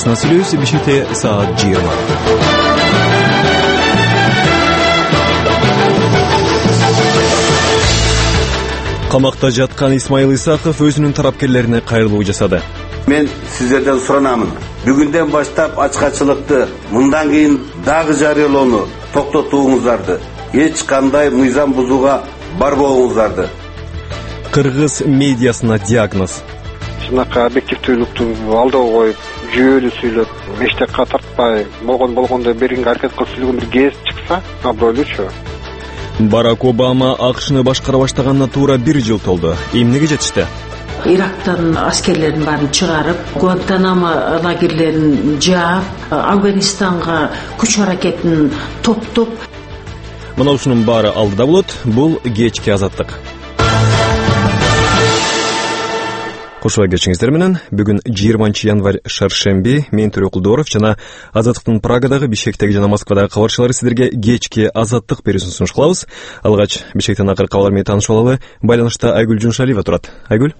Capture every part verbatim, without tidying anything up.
радиосынан сүйлөбүз. Бишкекте саат жыйырма. Камакта жаткан Исмаил Исаков өзүнүн тарапкерлерине кайрылуу жасады. Мен сиздерден суранамын. Бүгүндөн баштап ачкачылыкты, мындан кийин дагы жарыялоону токтотууңуздарды, эч кандай мыйзам бузууга барбооңуздарды. Кыргыз медиасына диагноз. Сынака объективдүүлүктү алдоо коюп, жүйөлүү сүйлөп, эчтекке тартпай, болгон болгондой беринге аракет кылып сүйлөгөн бир кез чыкса, абройлуучу. Барак Обама АКШны башкара баштаганына туура бир жыл толду. Эмнеге жетишти? Ирактан аскерлерин баарын чыгарып, Гуантанамо лагерлерин жаап, Афганистанга күч аракетин топтоп. Мына ушунун баары алдыда болот. Бул кечки азаттык. Кошула кечиңиздер менен. Бүгүн жыйырманчы январь шаршемби. Мен Төрө Кулдоров жана Азаттыктын Прагадагы, Бишкектеги жана Москвадагы кабарчылары сиздерге кечки азаттык берүүсүн сунуш кылабыз. Алгач Бишкектен акыркы кабар менен таанышып алалы. Байланышта Айгүл Жуншалиева турат. Айгүл.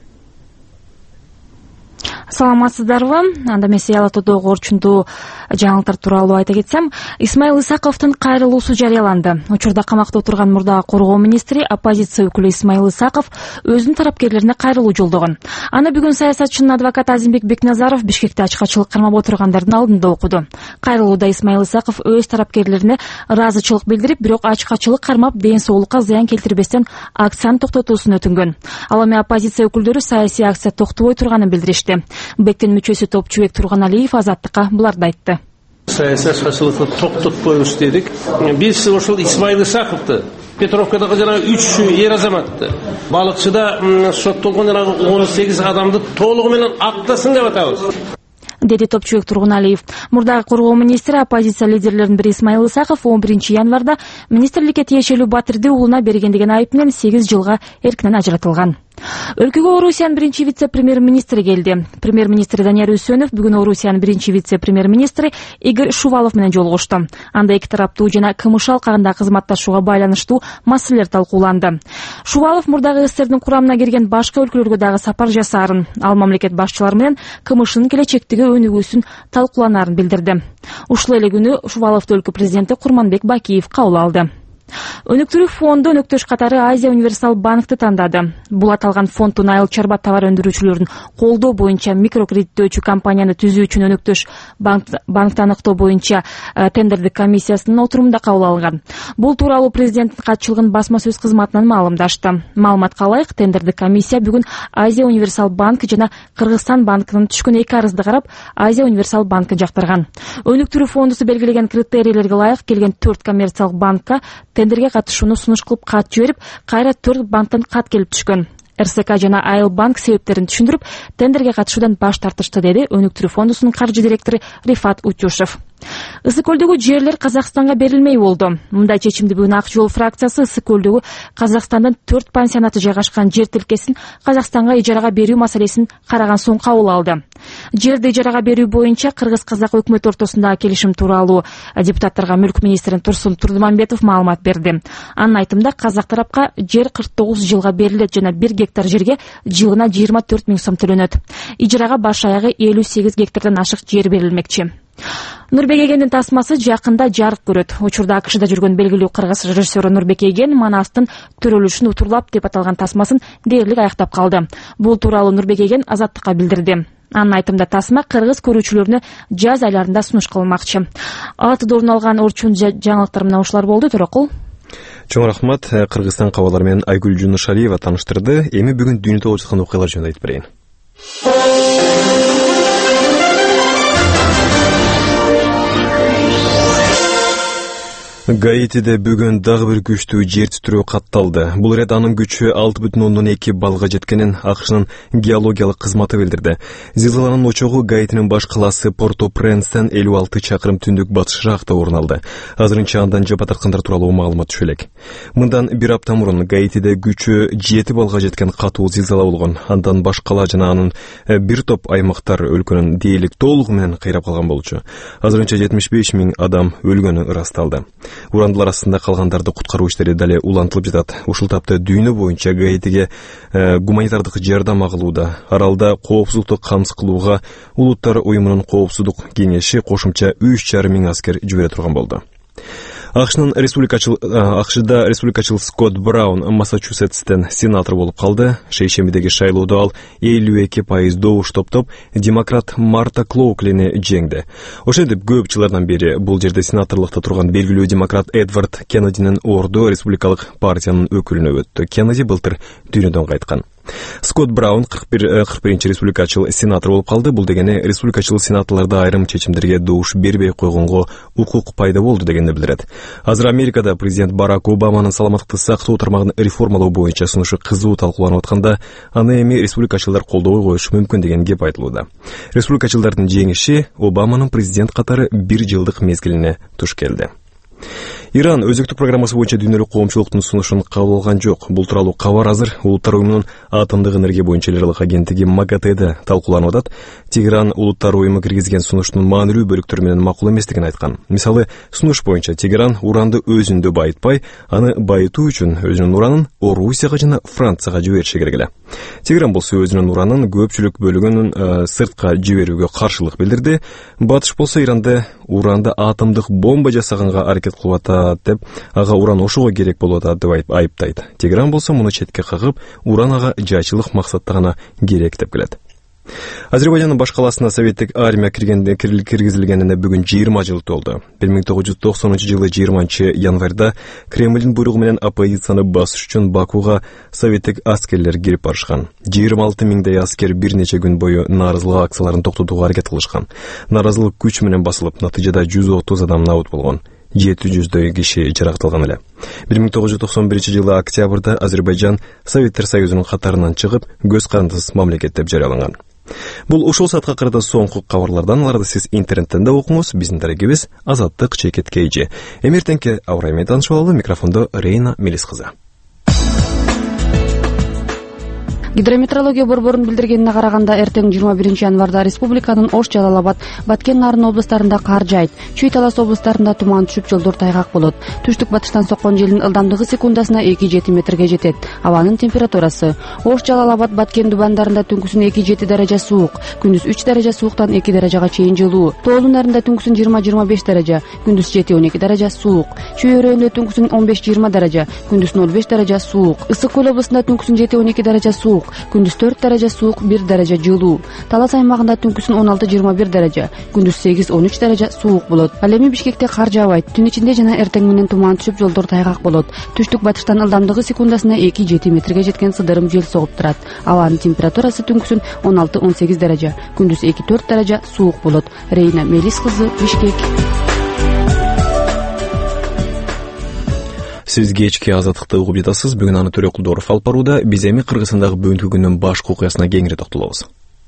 Саламатсыздарбы? Анда мен Ала Тодогу орчундуу жаңылыктар тууралуу айта кетсем, Исмаил Исаковдун кайрылуусу жарыяланды. Учурда камакта отурган мурдагы коргоо министри, оппозиция өкүлү Исмаил Исаков өзүнүн тарапкерлерине кайрылуу жолдогон. Аны бүгүн саясатчынын адвокаты Азимбек Бекназаров Бишкекте ачкачылык кармап отургандардын алдында окуду. Кайрылууда Исмаил Исаков өз тарапкерлерине ыраазычылык билдирип, бирок ачкачылык кармап ден соолукка зыян келтирбестен акцияны токтотуусун өтүнгөн. Ал эми оппозиция өкүлдөрү саясий акция токтобой турганын билдиришти. Бектин мүчөсү Топчубек Турганалиев Азаттыкка буларды айтты. Саясий ачкачылыкты токтотпойбуз дедик. Биз ошол Исмаил Исаковду Петровкадагы жана үч эр азаматты, балыкчыда соттолгон жана он сегиз адамды толугу менен актасын деп атабыз, деди Топчубек Турганалиев. Мурдагы коргоо министри, оппозиция лидерлеринин бири Исмаил Исаков он биринчи январда министрликке тиешелүү Батырды уулуна берген деген айып менен сегиз жылга эркинен ажыратылган. Өлкөгө Орусиянын биринчи вице-премьер-министри келди. Премьер-министр Данияр Үсөнов бүгүн Орусиянын биринчи вице-премьер-министри Игорь Шувалов менен жолугушту. Анда эки тараптуу жана КМШ алкагында кызматташууга байланыштуу маселелер талкууланды. Шувалов мурдагы СССРдин курамына кирген башка өлкөлөргө дагы сапар жасаарын, ал мамлекет башчылары менен КМШнын келечектеги өнүгүүсүн талкууланаарын билдирди. Ушул эле күнү Шуваловду өлкө президенти Курманбек Бакиев кабыл алды. Өнүктүрүү фонду өнөктөш катары Азия Универсал банкты тандады. Бул аталган фонддун айыл чарба товар өндүрүүчүлөрүн колдоо боюнча микрокредиттөөчү компанияны түзүү үчүн өнөктөш банкты аныктоо боюнча тендердик комиссиясынын отурумунда кабыл алынган. Бул тууралуу президенттин катчылыгынын басма сөз кызматынан маалымдашты. Маалыматка ылайык, тендердик комиссия бүгүн Азия Универсал банк жана Кыргызстан банкынын түшкөн эки арызды карап, Азия Универсал банкын жактырган. Өнүктүрүү фондусу белгилеген критерийлерге ылайык келген төрт коммерциялык банкка тендерге катышууну сунуш кылып кат жиберип, кайра төрт банктан кат келип түшкөн. РСК жана Айыл банк себептерин түшүндүрүп, тендерге катышуудан баш тартышты, деди өнүктүрүү фондусунун каржы директору Рифат Утюшев. Ысык көлдөгү жерлер Казакстанга берилмей болду. Мындай чечимди бүгүн Ак жол фракциясы Ысык көлдөгү Казакстандын төрт пансионаты жайгашкан жер тилкесин Казакстанга ижарага берүү маселесин караган соң кабыл алды. Жерди ижарага берүү боюнча кыргыз-казак өкмөт ортосундагы келишим тууралуу депутаттарга мүлк министри Турсун Турдумамбетов маалымат берди. Анын айтымында казак тарапка жер кырк тогуз жылга берилет жана бир гектар жерге жылына жыйырма төрт миң сом төлөнөт. Ижарага баш аягы элүү сегиз гектардан ашык жер берилмекчи. Нурбек Эгендин тасмасы жакында жарык көрөт. Учурда АКШда жүргөн белгилүү кыргыз режиссеру Нурбек Эген Манастын төрөлүшүн утурлап деп аталган тасмасын дээрлик аяктап калды. Бул тууралуу Нурбек Эген Азаттыкка билдирди. Анын айтымында тасма кыргыз көрүүчүлөрүнө жаз айларында сунуш кылынмакчы. Алтыда орун алган орчун жаңылыктар менен ушулар болду. Төрөкул. Чоң рахмат. Кыргызстан кабарлары менен Айгүл Жунушалиева таныштырды. Эми бүгүн дүйнөдө болуп жаткан окуялар жөнүндө айтып берейин. Гаитиде бүгүн дагы бир күчтүү жер титирөө катталды. Бул ирет анын күчү алты бүтүн ондон эки баллга жеткенин АКШнын геологиялык кызматы билдирди. Зилзаланын очогу Гаитинин баш калаасы Порто-Пренстен элүү алты чакырым түндүк батышыракта орун алды. Азырынча андан жапа тарткандар тууралуу маалымат түшө элек. Мындан бир апта мурун Гаитиде күчү жети баллга жеткен катуу зилзала болгон. Андан баш кала жана анын бир топ аймактар өлкөнүн дээрлик толугу менен кыйрап калган болчу. Азырынча жетимиш беш миң адам өлгөнү ырасталды. Урандылар астында калгандарды куткаруу иштери дале улантылып жатат. Ушул тапта дүйнө боюнча Гаитиге э, гуманитардык жардам агылууда. Аралда коопсуздукту камсыз кылууга Улуттар уюмунун коопсуздук кеңеши кошумча үч жарым миң аскер жибере турган болду. АКШнын республикачыл АКШда республикачыл Скотт Браун Массачусетстен сенатор болуп калды. Шейшембидеги шайлоодо ал элүү эки пайыз добуш топтоп демократ Марта Клоуклини жеңди. Ошентип көп жылдардан бери бул жерде сенаторлукта турган белгилүү демократ Эдвард Кеннединин орду республикалык партиянын өкүлүнө өттү. Кеннеди былтыр дүйнөдөн кайткан. Скотт Браун кырк биринчи республикачыл сенатор болуп калды. Бул дегени республикачыл сенаторлордо айрым чечимдерге добуш бербей койгонго укук пайда болду дегенди билдирет. Азыр Америкада президент Барак Обаманын саламаттыкты сактоо тармагын реформалоо боюнча сунушу кызуу талкууланып атканда, аны эми республикачылдар колдобой коюшу мүмкүн деген кеп айтылууда. Республикачылдардын жеңиши Обаманын президент катары бир жылдык мезгилине туш келди. Иран өзөктүк программасы боюнча дүйнөлүк коомчулуктун сунушун кабыл алган жок. Бул тууралуу кабар азыр Улуттар уюмунун атомдук энергия боюнча эл аралык агенттиги МАГАТЭде талкууланып атат. Тегеран Улуттар уюму киргизген сунуштун маанилүү бөлүктөрү менен макул эместигин айткан. Мисалы, сунуш боюнча Тегеран уранды өзүндө байытпай, аны байытуу үчүн өзүнүн уранын Орусияга жана Францияга жибериши керек эле. Тегеран болсо өзүнүн уранын көпчүлүк бөлүгүнүн э, сыртка жиберүүгө каршылык билдирди. Батыш болсо Иранды уранды атомдук бомба жасаганга аракет кылып атат деп, ага уран ошого керек болуп атат деп айыптайт. Тегеран болсо муну четке кагып, уран ага жайчылык максатта гана керек деп келет. Азербайжандын баш каласына советтик армия киргенде киргизилгенине бүгүн жыйырма жыл толду. бир миң тогуз жүз токсонунчу жылы жыйырманчы январда Кремлдин буйругу менен оппозицияны басыш үчүн Бакуга советтик аскерлер кирип барышкан. жыйырма алты миңдей аскер бир нече күн бою нааразылык акцияларын токтотууга аракет кылышкан. Нааразылык күч менен басылып, натыйжада жүз отуз адам набыт болгон. жети жүздөй киши жаракталган эле. бир миң тогуз жүз токсон биринчи жылы октябрда Азербайжан Советтер Союзунун катарынан чыгып, көз карандысыз мамлекет деп жарыяланган. Бул ушул саатка карата соңку кабарлардан, аларды сиз интернеттен да окуңуз. Биздин дарегибиз Азаттык Чекет Кейжи. Эмертенки Аврай менен таанышып алалы. Микрофондо Рейна Мелис кызы. Гидрометеорология борборунун билдиргенине караганда, эртең жыйырма биринчи январда республиканын Ош, Жалал Абад, Баткен, Нарын облустарында кар жайт, Чүй Талас облустарында туман түшүп, жолдор тайгак болот. Түштүк батыштан соккон желдин ылдамдыгы секундасына эки жети метрге жетет. Абанын температурасы: Ош, Жалал Абад, Баткен дубандарында түнкүсүн эки жети даража суук, күндүз үч даража сууктан эки даражага чейин жылуу. Тоолун нарында түнкүсүн жыйырма жыйырма беш даража, күндүз жети он эки даража суук. Чүй өрөөнүндө түнкүсүн он беш жыйырма даража, күндүз ноль беш даража суук. Ысык көл облусунда түнкүсүн жети он эки даража суук, күндүз төрт даража суук, бир даража жылуу. Талас аймагында түнкүсүн он алты жыйырма бир даража, күндүз сегиз он үч даража суук болот. Ал эми Бишкекте кар жаабайт. Түн ичинде жана эртең менен туман түшүп, жолдор тайгак болот. Түштүк батыштан ылдамдыгы секундасына эки жети метрге жеткен сыдырым жел согуп турат. Абанын температурасы түнкүсүн он алты он сегиз даража, күндүз эки төрт даража суук болот. Рейна Мелис кызы, Бишкек. Сиз кечки Азаттыкты угуп жатасыз. Бүгүн аны Төрө Кулдоров алып барууда. Биз эми Кыргызстандагы бүгүнкү күндүн башкы окуясына кеңири токтолобуз.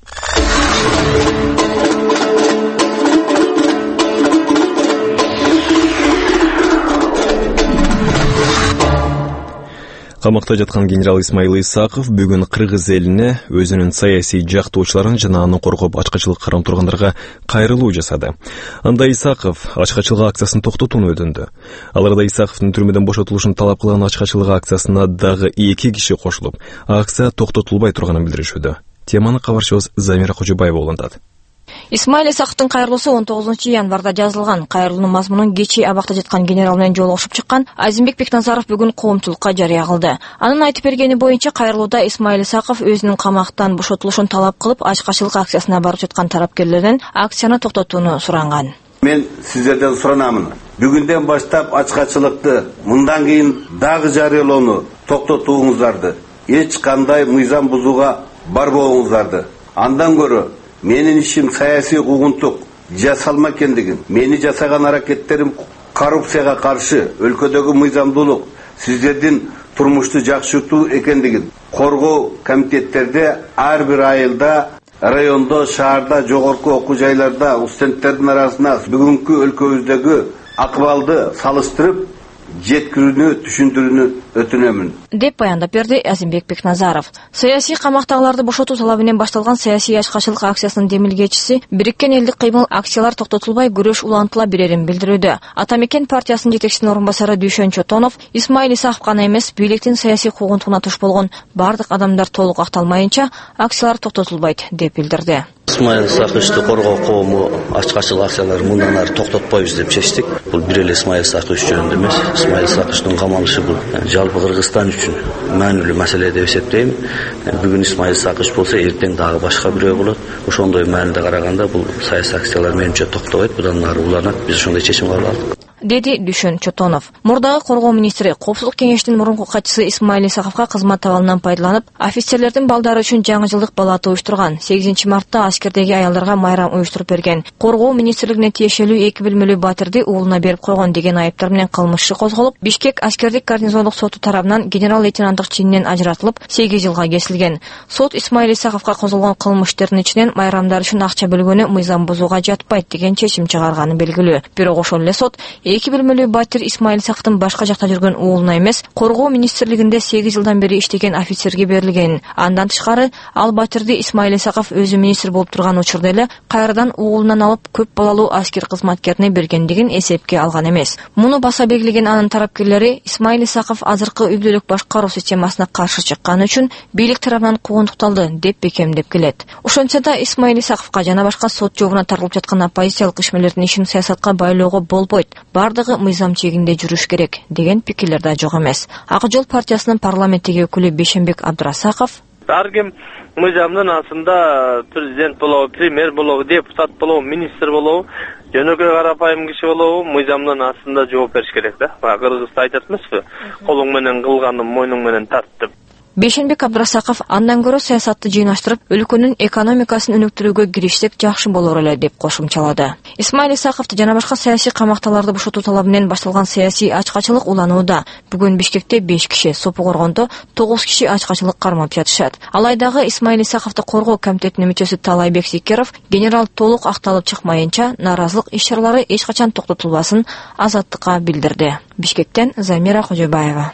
Камакта жаткан генерал Исмаил Исаков бүгүн кыргыз элине өзүнүн саясий жактоочуларын жана аны коргоп ачкачылык карап тургандарга кайрылуу жасады. Анда Исаков ачкачылык акциясын токтотууну өтүндү. Аларда Исаковдун түрмөдөн бошотулушун талап кылган ачкачылык акциясына дагы эки киши кошулуп, акция токтотулбай турганын билдиришүүдө. Теманы кабарчыбыз Замира Кожобаева улантат. Исмаил Исаковдун кайрылуусу он тогузунчу январда жазылган. Кайрылуунун мазмунун кечи абакта жаткан генерал менен жолугушуп чыккан Азимбек Бекназаров бүгүн коомчулукка жарыя кылды. Анын айтып бергени боюнча, кайрылууда Исмаил Исаков өзүнүн камактан бошотулушун талап кылып, ачкачылык акциясына барып жаткан тарапкерлерден акцияны токтотууну суранган. Мен сиздерден суранамын. Бүгүндөн баштап ачкачылыкты мындан кийин дагы жарыялоону токтотууңуздарды, эч кандай мыйзам бузууга барбооңуздарды. Андан көрө менин ишим саясий куугунтук жасалма экендигин, мени жасаган аракеттерим коррупцияга каршы, өлкөдөгү мыйзамдуулук, сиздердин турмушту жакшыртуу экендигин коргоо комитеттерде ар бир айылда, райондо, шаарда, жогорку окуу жайларда студенттердин арасына бүгүнкү өлкөбүздөгү акыбалды салыштырып жеткирүүнү түшүндүрүүнү өтүнөмүн деп баяндап берди Азимбек Бекназаров. Саясий камактагыларды бошотуу талабы менен башталган саясий ачкачылык акциясынын демилгечиси Бириккен элдик кыймыл акциялар токтотулбай күрөш улантыла берерин билдирүүдө. Ата Мекен партиясынын жетекчисинин орун басары Дүйшөн Чотонов Исмаил Исаков гана эмес, бийликтин саясий куугунтугуна туш болгон бардык адамдар толук акталмайынча акциялар токтотулбайт деп билдирди. Исмаил Исаковичти коргоо коому ачкачылык акцияларды мындан ары токтотпойбуз деп чечтик. Бул бир эле Исмаил Исакович жөнүндө эмес. Исмаил Исаковичтин камалышы бул жалпы Кыргызстан үчүн маанилүү маселе деп эсептейм. Бүгүн Исмаил Исакович болсо, эртең дагы башка бирөө болот. Ошондой мааниде караганда бул саясий акциялар менимче токтобойт, будан ары уланат. Биз ошондой чечим кабыл алдык, деди Дүйшөн Чотонов. Мурдагы коргоо министри Коопсуздук кеңешинин мурунку катчысы Исмаил Исаковго кызмат абалынан пайдаланып, офицерлердин балдары үчүн жаңы жылдык балаты уюштурган. сегизинчи мартта аскердеги аялдарга майрам уюштуруп берген. Коргоо министрлигине тиешелүү эки бөлмөлүү батирди уулуна берип койгон деген айыптар менен кылмыш иши козголуп, Бишкек аскердик гарнизондук соту тарабынан генерал-лейтенанттык чининен ажыратылып, сегиз жылга кесилген. Сот Исмаил Исаковго козголгон кылмыштердин ичинен майрамдар үчүн акча бөлгөнү мыйзам бузууга жатпайт деген чечим чыгарганы белгилүү. Бирок ошол эле сот эки бөлмөлүү батир Исмаил Исаковдун башка жакта жүргөн уулуна эмес, коргоо министрлигинде сегиз жылдан бери иштеген офицерге берилген. Андан тышкары, ал батирди Исмаил Исаков өзү министр болуп турган учурда эле кайрадан уулунан алып көп балалуу аскер кызматкерине бергендигин эсепке алган эмес. Муну баса белгилеген анын тарапкерлери Исмаил Исаков азыркы үй бүлөлүк башкаруу системасына каршы чыкканы үчүн бийлик тарабынан куугунтукталды деп бекемдеп келет. Ошентсе да Исмаил Исаковго жана башка сот жообуна тартылып жаткан оппозициялык ишмерлердин ишин саясатка байлоого болбойт. Бардыгы мыйзам чегинде жүрүш керек деген пикирлер да жок эмес. Ак жол партиясынын парламенттеги өкүлү Бейшенбек Абдырасаков ар ким мыйзамдын астында президент болобу, премьер болобу, депутат болобу, министр болобу, жөнөкөй карапайым киши болобу, мыйзамдын астында жооп бериш керек да. Кыргызда айтат эмеспи? Колуң менен кылганым мойнуң менен тарт деп. Бейшенбек Абдырасаков андан көрө саясатты жыйнаштырып, өлкөнүн экономикасын өнүктүрүүгө киришсек жакшы болор эле деп кошумчалады. Исмаил Исаковду жана башка саясий камакталарды бошотуу талабы менен башталган саясий ачкачылык уланууда. Бүгүн Бишкекте беш киши, Сопу Коргондо тогуз киши ачкачылык кармап жатышат. Алайдагы Исмаил Исаковду коргоо комитетинин мүчөсү Талайбек Сикеров генерал толук акталып чыкмайынча наразылык иш-чаралары эч качан токтотулбасын Азаттыкка билдирди. Бишкектен Замира Кожобаева.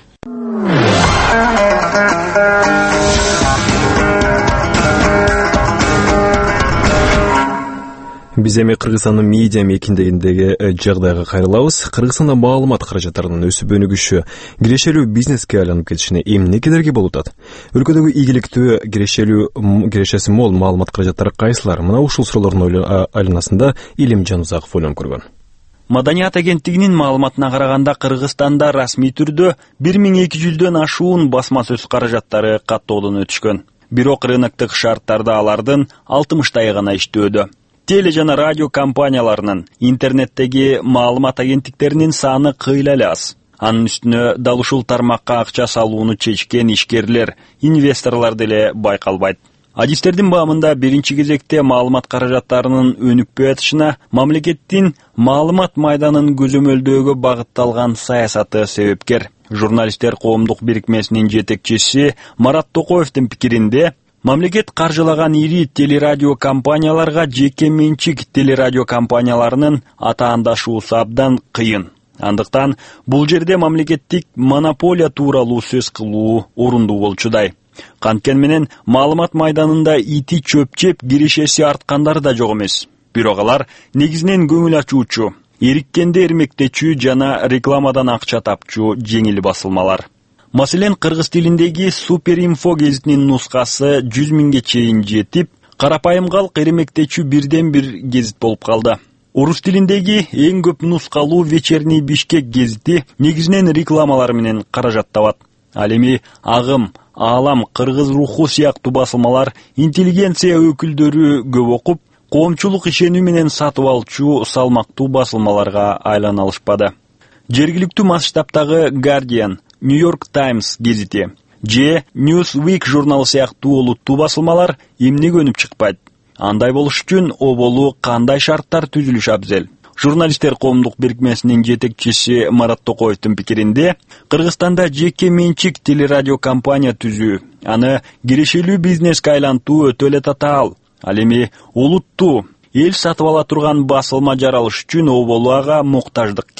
Биз эми Кыргызстандын медиа мекендегиндеги жагдайга кайрылабыз. Кыргызстанда маалымат каражаттарынын өсүп өнүгүшү кирешелүү бизнеске айланып кетишине эмне кедерги болуп атат? Өлкөдөгү ийгиликтүү кирешелүү кирешеси мол маалымат каражаттары кайсылар? Мына ушул суроолордун айланасында Илимжан Узаков ойлонуп көргөн. Маданият агенттигинин маалыматына караганда Кыргызстанда расмий түрдө бир миң эки жүздөн ашуун басма сөз каражаттары каттоодон өтүшкөн. Бирок рыноктук шарттарда алардын алтымыштайы гана иштөөдө. Теле жана радио компанияларынын, интернеттеги маалымат агенттиктеринин саны кыйла эле аз. Анын үстүнө дал ушул тармакка акча салууну чечкен ишкерлер, инвесторлор деле байкалбайт. Адистердин баамында биринчи кезекте маалымат каражаттарынын өнүкпөй атышына мамлекеттин маалымат майданын көзөмөлдөөгө багытталган саясаты себепкер. Журналисттер коомдук бирикмесинин жетекчиси Марат Токоевдин пикиринде, мамлекет каржылаган ири телерадио компанияларга жеке менчик телерадио компанияларынын атаандашуусу абдан кыйын. Андыктан бул жерде мамлекеттик монополия тууралуу сөз кылуу орундуу болчудай. Канткени менен маалымат майданында ити чөп жеп кирешеси арткандар да жок эмес. Бирок алар негизинен көңүл ачуучу, эриккенде эрмектечүү жана рекламадан акча тапчу жеңил басылмалар. Маселен, кыргыз тилиндеги Суперинфо гезитинин нускасы жүз миңге чейин жетип, карапайым калк эрмектечүү бирден бир гезит болуп калды. Орус тилиндеги эң көп нускалуу Вечерний Бишкек гезити негизинен рекламалар менен каражат табат. Ал эми Агым, Аалам, Кыргыз руху сыяктуу басылмалар интеллигенция өкүлдөрү көп окуп, коомчулук ишенүү менен сатып алчу салмактуу басылмаларга айлана алышпады. Жергиликтүү масштабтагы Guardian, New York Times гезити же Newsweek журналы сыяктуу олуттуу басылмалар эмне өнүп чыкпайт? Андай болуш үчүн оболу кандай шарттар түзүлүш абзел? Журналисттер коомдук бирикмесинин жетекчиси Марат Токоевдин пикиринде, Кыргызстанда жеке менчик телерадио компания түзүү, аны кирешелүү бизнеске айлантуу өтө эле татаал. Ал эми улуттуу, эл сатып ала турган басылма жаралыш үчүн оболу ага муктаждык керек.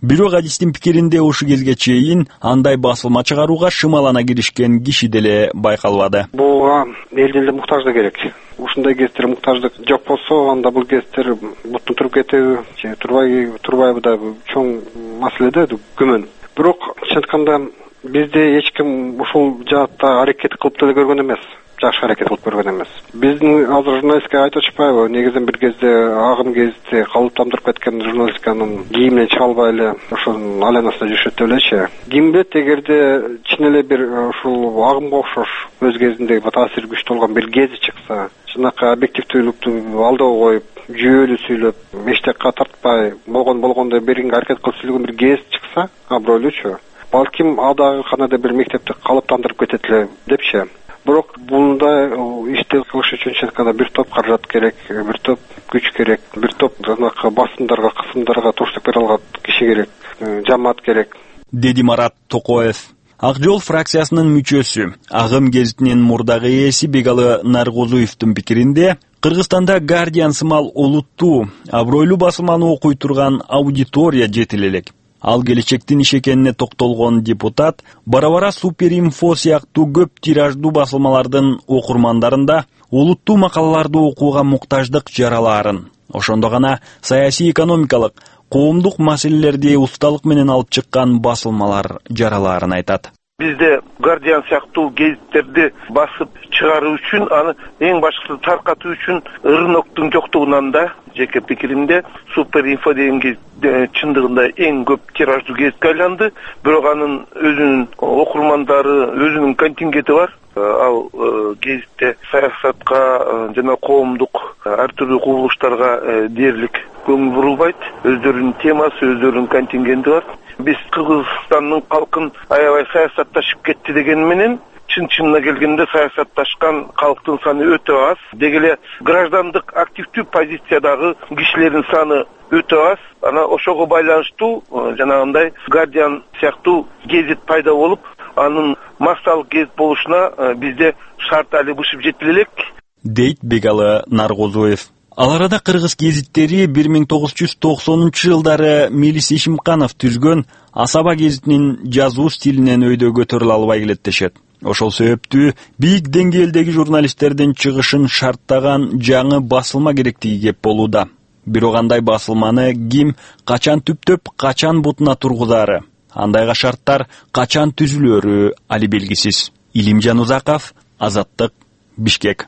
Бирок адистин пикиринде ушу кезге чейин андай басылма чыгарууга шымалана киришкен киши деле байкалбады. Буга элдин эле муктаждыгы керек. Ушундай кездер муктаждык жок болсо, анда бул кездер буттун туруп кетеби, же турбай турбайбы да чоң маселе да, күмөн. Бирок чынтканда бизде эч ким ушул жаатта аракет кылып деле көргөн эмес. Жакшы аракет кылып көргөн эмес. Биздин азыр журналистке айтып атышпайбы? Негизинен бир кезде агым кезде калыптандырып кеткен журналистиканын кийиминен чыга албай эле ошонун алянасында жүрүшөт деп элечи. Ким билет, эгерде чын эле бир ушул агымга окшош өз кезинде таасири күчтүү болгон бир гези чыкса, чынакы объективдүүлүктү алдыга коюп, жүйөлүү сүйлөп, эчтекке тартпай, болгон болгондой беринге аракет кылып сүйлөгөн бир гез чыкса, абройлуучу. Балким адагы канада бир мектепти калыптандырып кетет эле депчи. Бирок мындай ишти кылыш үчүн чынакы бир топ каражат керек, бир топ күч керек, бир топ жанакы басымдарга, кысымдарга туруштук бере алган киши керек, жамаат керек, деди Марат Токоев. Ак жол фракциясынын мүчөсү, Агым гезитинин мурдагы ээси Бегалы Наргозуевдин пикиринде, Кыргызстанда Guardian сымал олуттуу, абройлуу басылманы окуй турган аудитория жетил элек. Ал келечектин иш экенине токтолгон депутат бара-бара Суперинфо сыяктуу көп тираждуу басылмалардын окурмандарында олуттуу макалаларды окууга муктаждык жаралаарын, ошондо гана саясий экономикалык, коомдук маселелерди усталык менен алып чыккан басылмалар жаралаарын айтат. Бизде Guardian сыяктуу гезиттерди басып чыгаруу үчүн, аны эң башкысы таркатуу үчүн рыноктун жоктугунан да, жеке пикиримде, Суперинфо деген гезит чындыгында эң көп тираждуу гезитке айланды. Бирок анын өзүнүн окурмандары, өзүнүн контингенти бар. Ал гезитте саясатка жана коомдук ар түрдүү кубулуштарга дээрлик көңүл бурулбайт. Өздөрүнүн темасы, өздөрүнүн контингенти бар. Биз Кыргызстандын калкын аябай саясатташып кетти деген менен, чын-чынына келгенде саясатташкан калктын саны өтө аз. Дегеле граждандык активдүү позициядагы кишилердин саны өтө аз. Ана ошого байланыштуу жанагындай Guardian сыяктуу гезит пайда болуп, анын массалык гезит болушуна бизде шарт али бышып жетил элек, дейт Бегалы Наргозуев. Ал арада кыргыз гезиттери бир миң тогуз жүз токсонунчу жылдары Мелис Ишимканов түзгөн Асаба гезитинин жазуу стилинен өйдө көтөрүлө албай келет дешет. Ошол себептүү бийик деңгээлдеги журналисттердин чыгышын шарттаган жаңы басылма керектиги кеп болууда. Бирок андай басылманы ким качан түптөп, качан бутуна тургузаары, андайга шарттар качан түзүлөрү али белгисиз. Илимжан Узаков, Азаттык, Бишкек.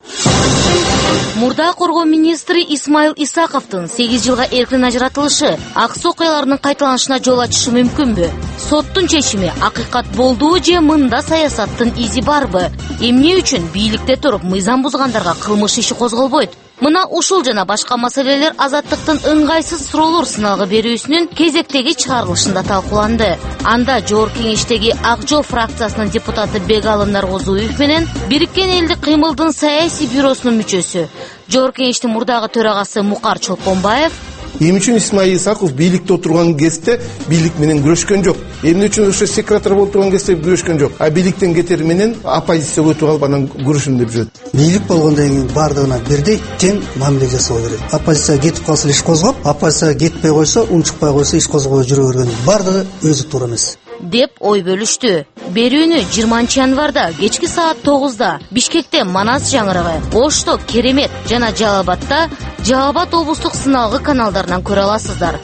Мурда коргоо министри Исмаил Исаковдун сегиз жылга эркин ажыратылышы аксы окуялардын кайталанышына жол ачышы мүмкүнбү? Соттун чечими акыйкат болдубу же мында саясаттын изи барбы? Эмне үчүн бийликте туруп мыйзам бузгандарга кылмыш иши козголбойт? Мына ушул жана башка маселелер Азаттыктын ыңгайсыз суроолор сыналгы берүүсүнүн кезектеги чыгарылышында талкууланды. Анда Жогорку Кеңештеги Ак жол фракциясынын депутаты Бегалы Наргозуев менен Бириккен элдик кыймылдын саясий бюросунун мүчөсү, Жогорку Кеңештин мурдагы төрагасы Мукар Чолпонбаев Эмне үчүн Исмаил Исаков бийликте отурган кезде бийлик менен күрөшкөн жок? Эмне үчүн ошо секретар болуп турган кезде күрөшкөн жок? А бийликтен кетери менен оппозиция өтүп алып анан күрөшүн деп жүрөт. Бийлик болгондон кийин бардыгына бирдей тең мамиле жасоо керек. Оппозиция кетип калса иш козгоп, оппозиция кетпей койсо, унчукпай койсо иш козгобой жүрө бергөн. Бардыгы өзү туура эмес деп ой бөлүштү. Берүүнү жыйырманчы январда кечки саат тогузда Бишкекте Манас жаңырыгы, Ошто Керемет жана Жалал Абадта Жалал Абад облустук сыналгы каналдарынан көрө аласыздар.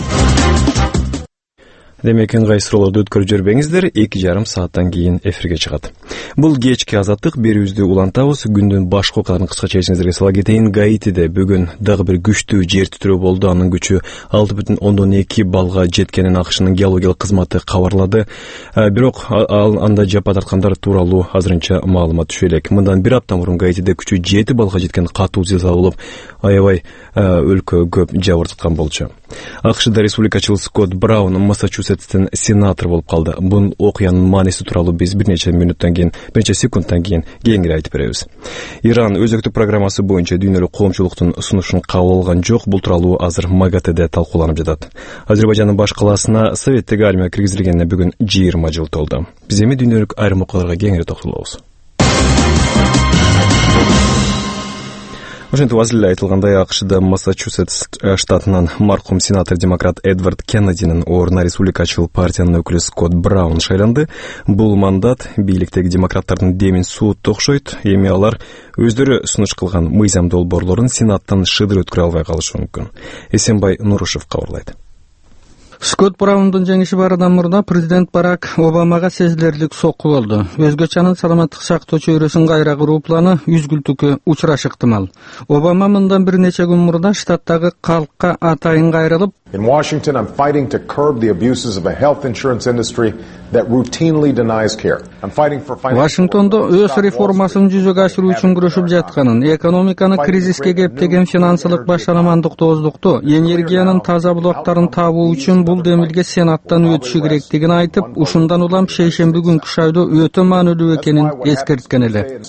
Демек ыңгай суроолорду өткөрүп жүрбөңүздөр, эки жарым сааттан кийин эфирге чыгат. Бул кечки Азаттык, берүүбүздү улантабыз. Күндүн башка окуяларын кыскача эсиңиздерге сала кетейин. Гаитиде бүгүн дагы бир күчтүү жер титирөө болду. Анын күчү алты бүтүн ондон эки баллга жеткенин АКШнын геологиялык кызматы кабарлады. Бирок ал анда жапа тарткандар тууралуу азырынча маалымат түшө элек. Мындан бир апта мурун Гаитиде күчү жети баллга жеткен катуу зилзала болуп, аябай өлкө көп жабырткан болчу. АКШда республикачыл Скотт Браун Массачусетстин сенатор болуп калды. Бул окуянын мааниси тууралуу биз бир нече мүнөттөн кийин, бир нече секундтан кийин кеңири айтып беребиз. Иран өзөктүк программасы боюнча дүйнөлүк коомчулуктун сунушун кабыл алган жок. Бул тууралуу азыр МАГАТЭде талкууланып жатат. Азербайжандын баш калаасына советтик армия киргизилгенине бүгүн жыйырма жыл толду. Биз эми дүйнөлүк айрым окуяларга кеңири токтолобуз. Ошентип азыр эле айтылгандай, АКШда Массачусетс штатынан маркум сенатор-демократ Эдвард Кеннединин ордуна республикачыл партиянын өкүлү Скотт Браун шайланды. Бул мандат бийликтеги демократтардын демин суутта окшойт. Эми алар өздөрү сунуш кылган мыйзам долбоорлорун сенаттан шыдыр өткөрө албай калышы мүмкүн. Эсенбай Нурушев кабарлайт. Скотт Браундун жеңиши баарынан мурда президент Барак Обамага сезилерлик сокку болду. Өзгөчө анын саламаттык сактоо чөйрөсүн кайра куруу планы үзгүлтүккө учурашы ыктымал. Обама мындан бир нече күн мурда штаттагы калкка атайын кайрылып, In Washington, I'm fighting to curb the abuses of a health insurance industry that routinely denies care. I'm fighting for financial... Вашингтондо өз реформасын жүзөгө ашыруу үчүн күрөшүп жатканын, экономиканы кризиске кептеген финансылык башаламандыктооздукту, энергиянын таза булактарын табуу үчүн бул демилге Сенаттан өтүшү керектигин айтып, ушундан улам шейшемби күнкү шайлоо өтө маанилүү экенин эскерткен эле.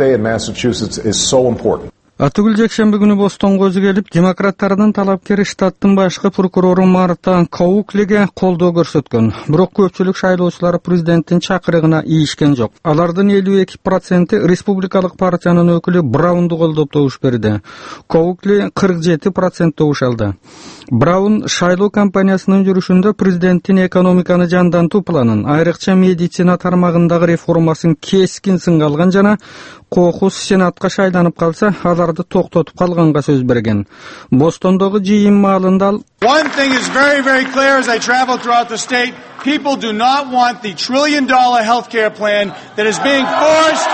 Атыгүл жекшемби күнү Бостонго өзү келип, демократтардын талапкери штаттын башкы прокурору Марта Коуклиге колдоо көрсөткөн. Бирок көпчүлүк шайлоочулар президенттин чакырыгына ийишкен жок. Алардын элүү эки проценти республикалык партиянын өкүлү Браунду колдоп добуш берди. Коукли кырк жети процент добуш алды. Браун шайлоо кампаниясынын жүрүшүндө президенттин экономиканы жандантуу планын, айрыкча медицина тармагындагы реформасын кескин сынга алган жана кокус сенатка шайланып калса, аларды токтотуп калганга сөз берген. Бостондогу жыйын маалында ал One thing is very, very clear as I travel throughout the state, people do not want the trillion dollar healthcare plan that is being forced.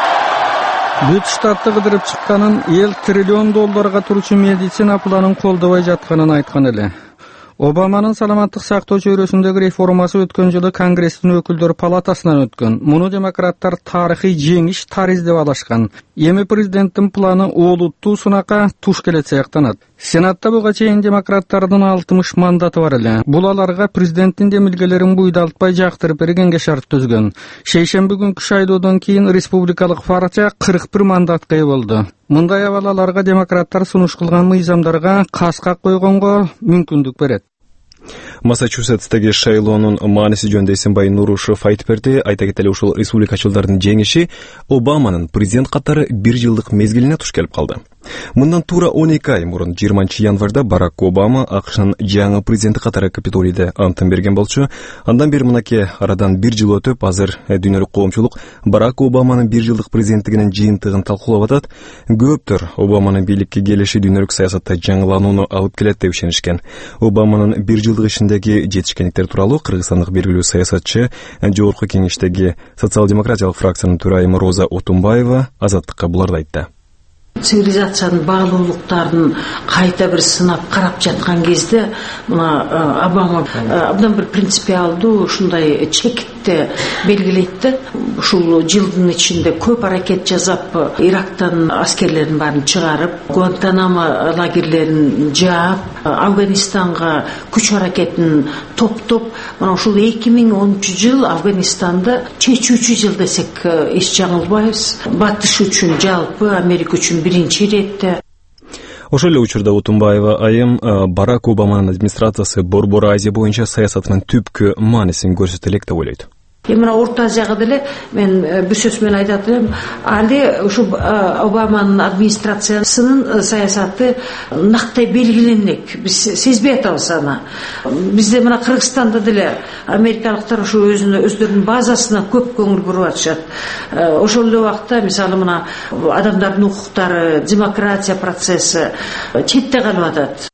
Бүт штатты кыдырып чыкканын, эл триллион долларга турчу медицина планын колдобой жатканын айткан эле. Обаманын саламаттык сактоо чөйрөсүндөгү реформасы өткөн жылы Конгресстин өкүлдөр палатасынан өткөн. Муну демократтар тарыхый жеңиш тариз деп алышкан. Эми президенттин планы олуттуу сунакка туш келет сыяктанат. Сенатта буга чейин демократтардын алтымыш мандаты бар эле. Бул аларга президенттин демилгелерин буйдалтпай жактырып бергенге шарт түзгөн. Шейшемби күнкү шайлоодон кийин республикалык партия кырк бир мандатка ээ болду. Мындай абалаларга демократтар сунуш кылган мыйзамдарга каскак койгонго мүмкүндүк берет. Массачусетстеги шайлоонун мааниси жөнүндө Эсенбай Нурушев айтып берди. Айта кетели, ушул республикачылдардын жеңиши Обаманын президент катары бир жылдык мезгилине туш келип калды. Мындан туура он эки ай мурун жыйырманчы январда Барак Обама АКШнын жаңы президенти катары Капитолийде антын берген болчу. Андан бери мынакей арадан бир жыл өтүп, азыр дүйнөлүк коомчулук Барак Обаманын бир жылдык президенттигинин жыйынтыгын талкуулап атат. Көптөр Обаманын бийликке келиши дүйнөлүк саясатта жаңыланууну алып келет деп ишенишкен. Обаманын бир жылдык ишиндеги жетишкендиктер тууралуу кыргызстандык белгилүү саясатчы, жогорку кеңештеги социал-демократиялык фракциянын төрайымы Роза Отунбаева Азаттыкка буларды айтты. Цивилизациянын баалуулуктарын кайта бир сынап карап жаткан кезде мына Обама абдан бир принципиалдуу ушундай чекитти белгилейт да. Ушул жылдын ичинде көп аракет жасап, Ирактан аскерлерин баарын чыгарып, Гуантанамо лагерлерин жаап, Афганистанга күч аракетин топтоп, мына ушул эки миң онунчу жыл Афганистанда чечүүчү жыл десек эч жаңылбайбыз. Батыш үчүн жалпы, Америка үчүн биринчи иретте. Ошол эле учурда Утунбаева айым Барак Обаманын администрациясы Борбор Азия боюнча саясатынын түпкү маанисин көрсөтө элек деп ойлойт. Мына Орто Азияга деле мен бир сөз менен айтат элем, али ушу Обаманын администрациясынын саясаты нактай белгиленек. Биз сезбей атабыз аны. Бизде мына Кыргызстанда деле америкалыктар ушу өзүнө өздөрүнүн базасына көп көңүл буруп атышат. Ошол эле убакта мисалы мына адамдардын укуктары, демократия процесси четте калып атат.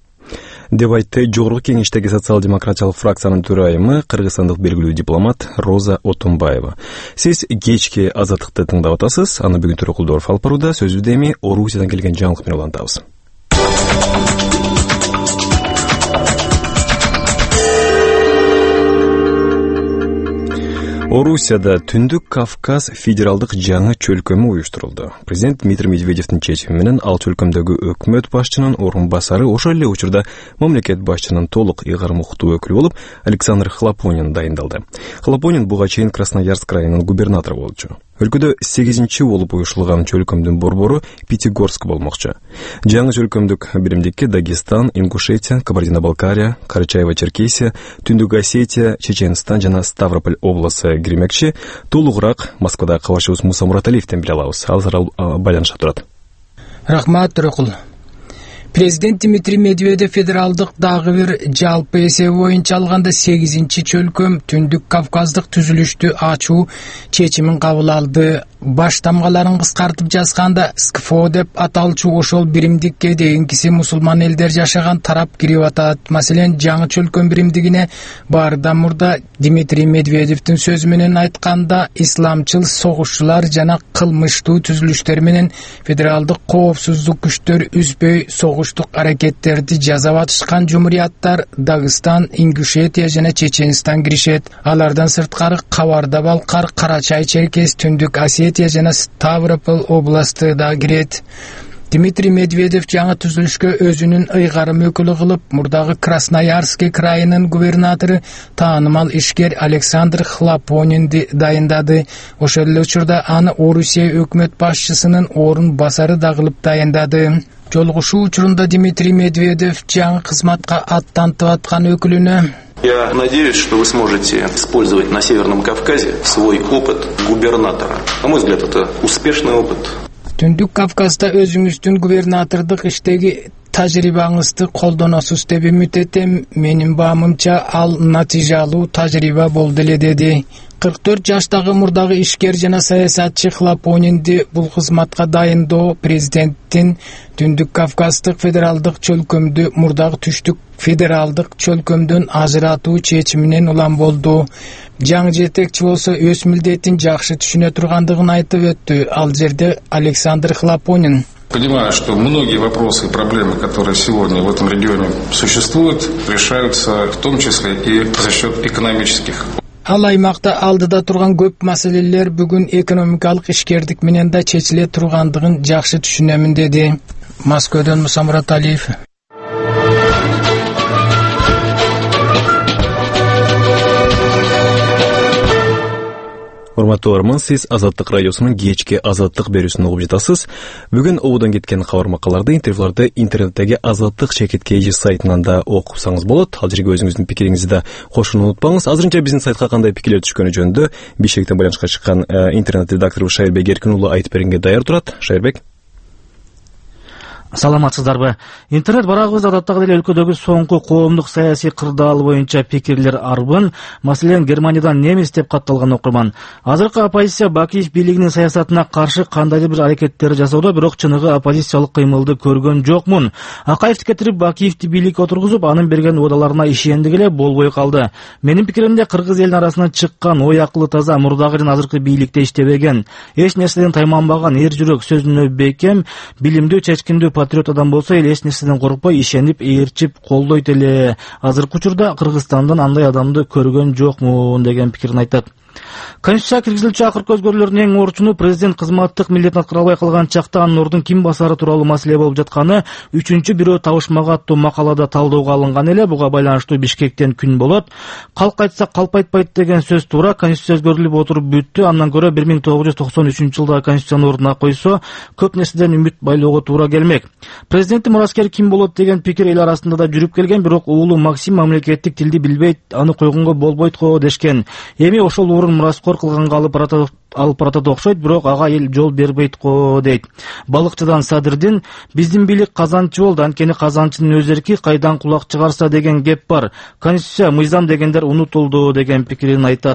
Деп айтты жогорку кеңештеги социал-демократиялык фракциянын төрайымы, кыргызстандык белгилүү дипломат Роза Отунбаева. Сиз кечки Азаттыкты тыңдап атасыз. Аны бүгүн Төрөкулдоров алып барууда. Сөзүбүздү эми Орусиядан келген жаңылык менен улантабыз. Орусияда Түндүк Кавказ федералдык жаңы чөлкөмү уюштурулду. Президент Дмитрий Медведевдин чечими менен ал чөлкөмдөгү өкмөт башчынын орун басары, ошол эле учурда мамлекет башчынын толук ыйгарым укуктуу өкүлү болуп Александр Хлопонин дайындалды. Хлопонин буга чейин Красноярск районунун губернатору болчу. Өлкөдө сегизинчи болуп уюштурулган чөлкөмдүн борбору Пятигорск болмокчу. Жаңы чөлкөмдүк биримдикке Дагестан, Ингушетия, Кабардино-Балкария, Карачаево-Черкесия, Түндүк Осетия, Чеченстан жана Ставрополь обласы кирмекчи. Толугураак Москвада кабарчыбыз Муса Мураталиевден биле алабыз. Азыр ал байланышта турат. Рахмат, Төрөкул. Президент Дмитрий Медведев федералдык дагы бир жалпы эсеби боюнча алганда сегизинчи чөлкөм Түндүк Кавказдык түзүлүштү ачуу чечимин кабыл алды. Баш тамгаларын кыскартып жазганда СКФО деп аталчу ошол биримдикке дейинкиси мусулман элдер жашаган тарап кирип атат. Маселен, жаңы чөлкөм биримдигине баардан мурда Дмитрий Медведевдин сөзү менен айтканда исламчыл согушчулар жана кылмыштуу түзүлүштөр менен федералдык коопсуздук күчтөр үзбөй согуштук аракеттерди жасап атышкан жумурияттар Дагыстан, Ингушетия жана Чеченстан киришет. Алардан сырткары Кабарда-Балкар, Карачай-Черкес, Түндүк Осетия жана Ставрополь областы да кирет. Дмитрий Медведев жаңы түзүлүшкө өзүнүн ыйгарым өкүлү кылып, мурдагы Красноярский крайынын губернатору таанымал ишкер Александр Хлапонинди дайындады. Ошол эле учурда аны Орусия өкмөт башчысынын орун басары да кылып дайындады. Жолугушуу учурунда Дмитрий Медведев жаңы кызматка аттантып аткан өкүлүнө: Я надеюсь, что вы сможете использовать на Северном Кавказе свой опыт губернатора. На мой взгляд, это успешный опыт. Түндүк Кавказда өзүңүздүн губернатордук иштеги тажрыйбаңызды колдоносуз деп үмүт этем. Менин баамымча ал натыйжалуу тажрыйба болду эле, деди. кырк төрт жаштагы мурдагы ишкер жана саясатчы Хлапонинди бул кызматка дайындоо президенттин Түндүк Кавказдык федералдык чөлкөмдү мурдагы түштүк федералдык чөлкөмдөн ажыратуу чечиминен улам болду. Жаңы жетекчи болсо өз милдетин жакшы түшүнө тургандыгын айтып өттү. Ал жерде Александр Хлапонин: Понимаю, что многие вопросы и проблемы, которые сегодня в этом регионе существуют, решаются в том числе и за счет экономических. Ал аймакта алдыда турган көп маселелер бүгүн экономикалык ишкердик менен да чечиле тургандыгын жакшы түшүнөмүн, деди. Москвадан Муса Мураталиев. Урматтуу арман, сиз Азаттык радиосунун кечки Азаттык берүүсүн угуп жатасыз. Бүгүн обудан кеткен кабар макалаларды, интервьюларды интернеттеги Азаттык чекит кей жи сайтынан да окусаңыз болот. Ал жерге өзүңүздүн пикириңизди да кошууну унутпаңыз. Азырынча биздин сайтка кандай пикирлер түшкөнү жөнүндө Бишкектен байланышка чыккан интернет редактору Шайырбек Эркин уулу айтып бергенге даяр турат. Шайырбек. Саламатсыздарбы? Интернет барагыбызда адаттагы эле өлкөдөгү соңку коомдук саясий кырдаал боюнча пикирлер арбын. Маселен, Германиядан немис деп катталган окурман. Азыркы оппозиция Бакиев бийлигинин саясатына каршы кандайдыр бир аракеттер жасоодо, бирок чыныгы оппозициялык кыймылды көргөн жокмун. Акаевди кетирип, Бакиевди бийликке отургузуп, анын берген уадаларына ишендик эле болбой калды. Менин пикиримде, кыргыз элинин арасынан чыккан ой акылы таза мурдагы жана азыркы бийликте иштебеген, эч нерседен тайманбаган эр жүрөк, сөзүнө бекем, билимдүү, чечкиндүү патриот адам болсо эле эч нерседен коркпой, ишенип, ээрчип колдойт эле. Азыркы учурда Кыргызстандан андай адамды көргөн жокмун деген пикирин айтат. Конституция киргизилчү акыркы өзгөрүүлөрдүн эң орчуну президент кызматтык милдетин аткара албай калган чакта анын ордун ким басары тууралуу маселе болуп жатканы үчүнчү бирөө табышмак аттуу макалада талдөөгө алынган эле. Буга байланыштуу Бишкектен күн болот. Калк айтса калп айтпайт деген сөз туура. Конституция өзгөрүлүп отуруп бүттү. Андан көрө бир миң тогуз жүз токсон үчүнчү жылдагы конституцияны ордуна койсо, көп нерседен үмүт байлоого туура келмек. Президенттин мураскери ким болот деген пикир эл арасында да жүрүп келген, бирок уулу Максим мамлекеттик тилди билбейт, аны койгонго болбойт го дешкен. Эми ошол орун мураскор кылганга алып баратат алып баратат окшойт, бирок ага эл жол бербейт го дейт. Балыкчыдан Садырдин: биздин бийлик казанчы болду, анткени казанчынын өз эрки кайдан кулак чыгарса деген кеп бар. Конституция, мыйзам дегендер унутулду деген пикирин айтат.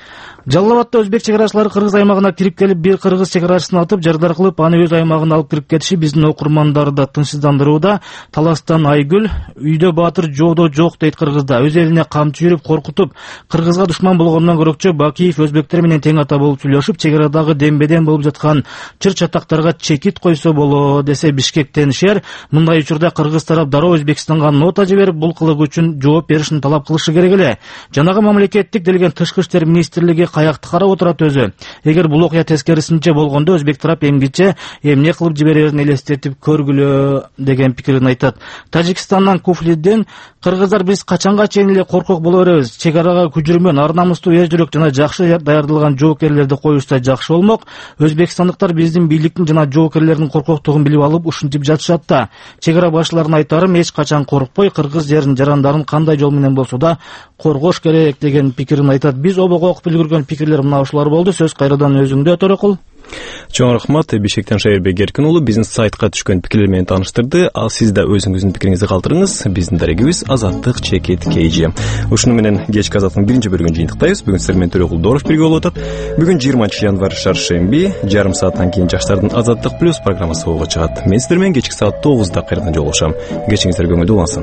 Жалал Абадта өзбек чегарачылары кыргыз аймагына кирип келип, бир кыргыз чегарачысын атып, жардар кылып, аны өз аймагына алып кирип кетиши биздин окурмандарды да тынчсыздандырууда. Таластан Айгүл: үйдө баатыр жоодо жок дейт кыргызда. Өз элине камчы жүрүп коркутуп, кыргызга душман болгондон көрөкчө Бакиев өзбектер менен тең ата болуп сүйлөшүп, чегарадагы дембеден болуп жаткан чыр чатактарга чекит койсо боло десе Бишкектен шер. Мындай учурда кыргыз тарап дароо Өзбекстанга нота жиберип, бул кылык үчүн жооп беришин талап кылышы керек эле. Жанагы мамлекеттик делген Тышкы иштер министрлиги каякты карап отурат өзү. Эгер бул окуя тескерисинче болгондо, өзбек тарап эмгиче эмне кылып жиберерин элестетип көргүлө деген пикирин айтат. Тажикстандан Куфлиден: кыргыздар биз качанга чейин эле коркок боло беребиз? Чегарага күжүрмөн, ар намыстуу эр жүрөк жана жакшы даярдалган жоокерлерди коюшса жакшы болмок. Өзбекстандыктар биздин бийликтин жана жоокерлердин коркоктугун билип алып ушинтип жатышат да. Чегара башчыларына айтарым, эч качан коркпой, кыргыз жерин, жарандарын кандай жол менен болсо да коргош керек деген пикирин айтат. Биз обого окуп үлгүргөн пикирлер мына ушулар болду. Сөз кайрадан өзүңдө, Төрөкул. Чоң рахмат. Бишкектен Шайырбек Эркин уулу биздин сайтка түшкөн пикирлер менен тааныштырды. Ал сиз да өзүңүздүн пикириңизди калтырыңыз. Биздин дарегибиз Азаттык чекит kg. Ушуну менен кечки Азаттын биринчи бөлүгүн жыйынтыктайбыз. Бүгүн сиздер менен Төрөкул Дооров бирге болуп атат. Бүгүн жыйырманчы январь шаршемби, жарым сааттан кийин жаштардын Азаттык плюс программасы болуп чыгат. Мен сиздер менен кечки саат тогузда кайрадан жолугушам. Кечиңиздер көңүлдүү болсун.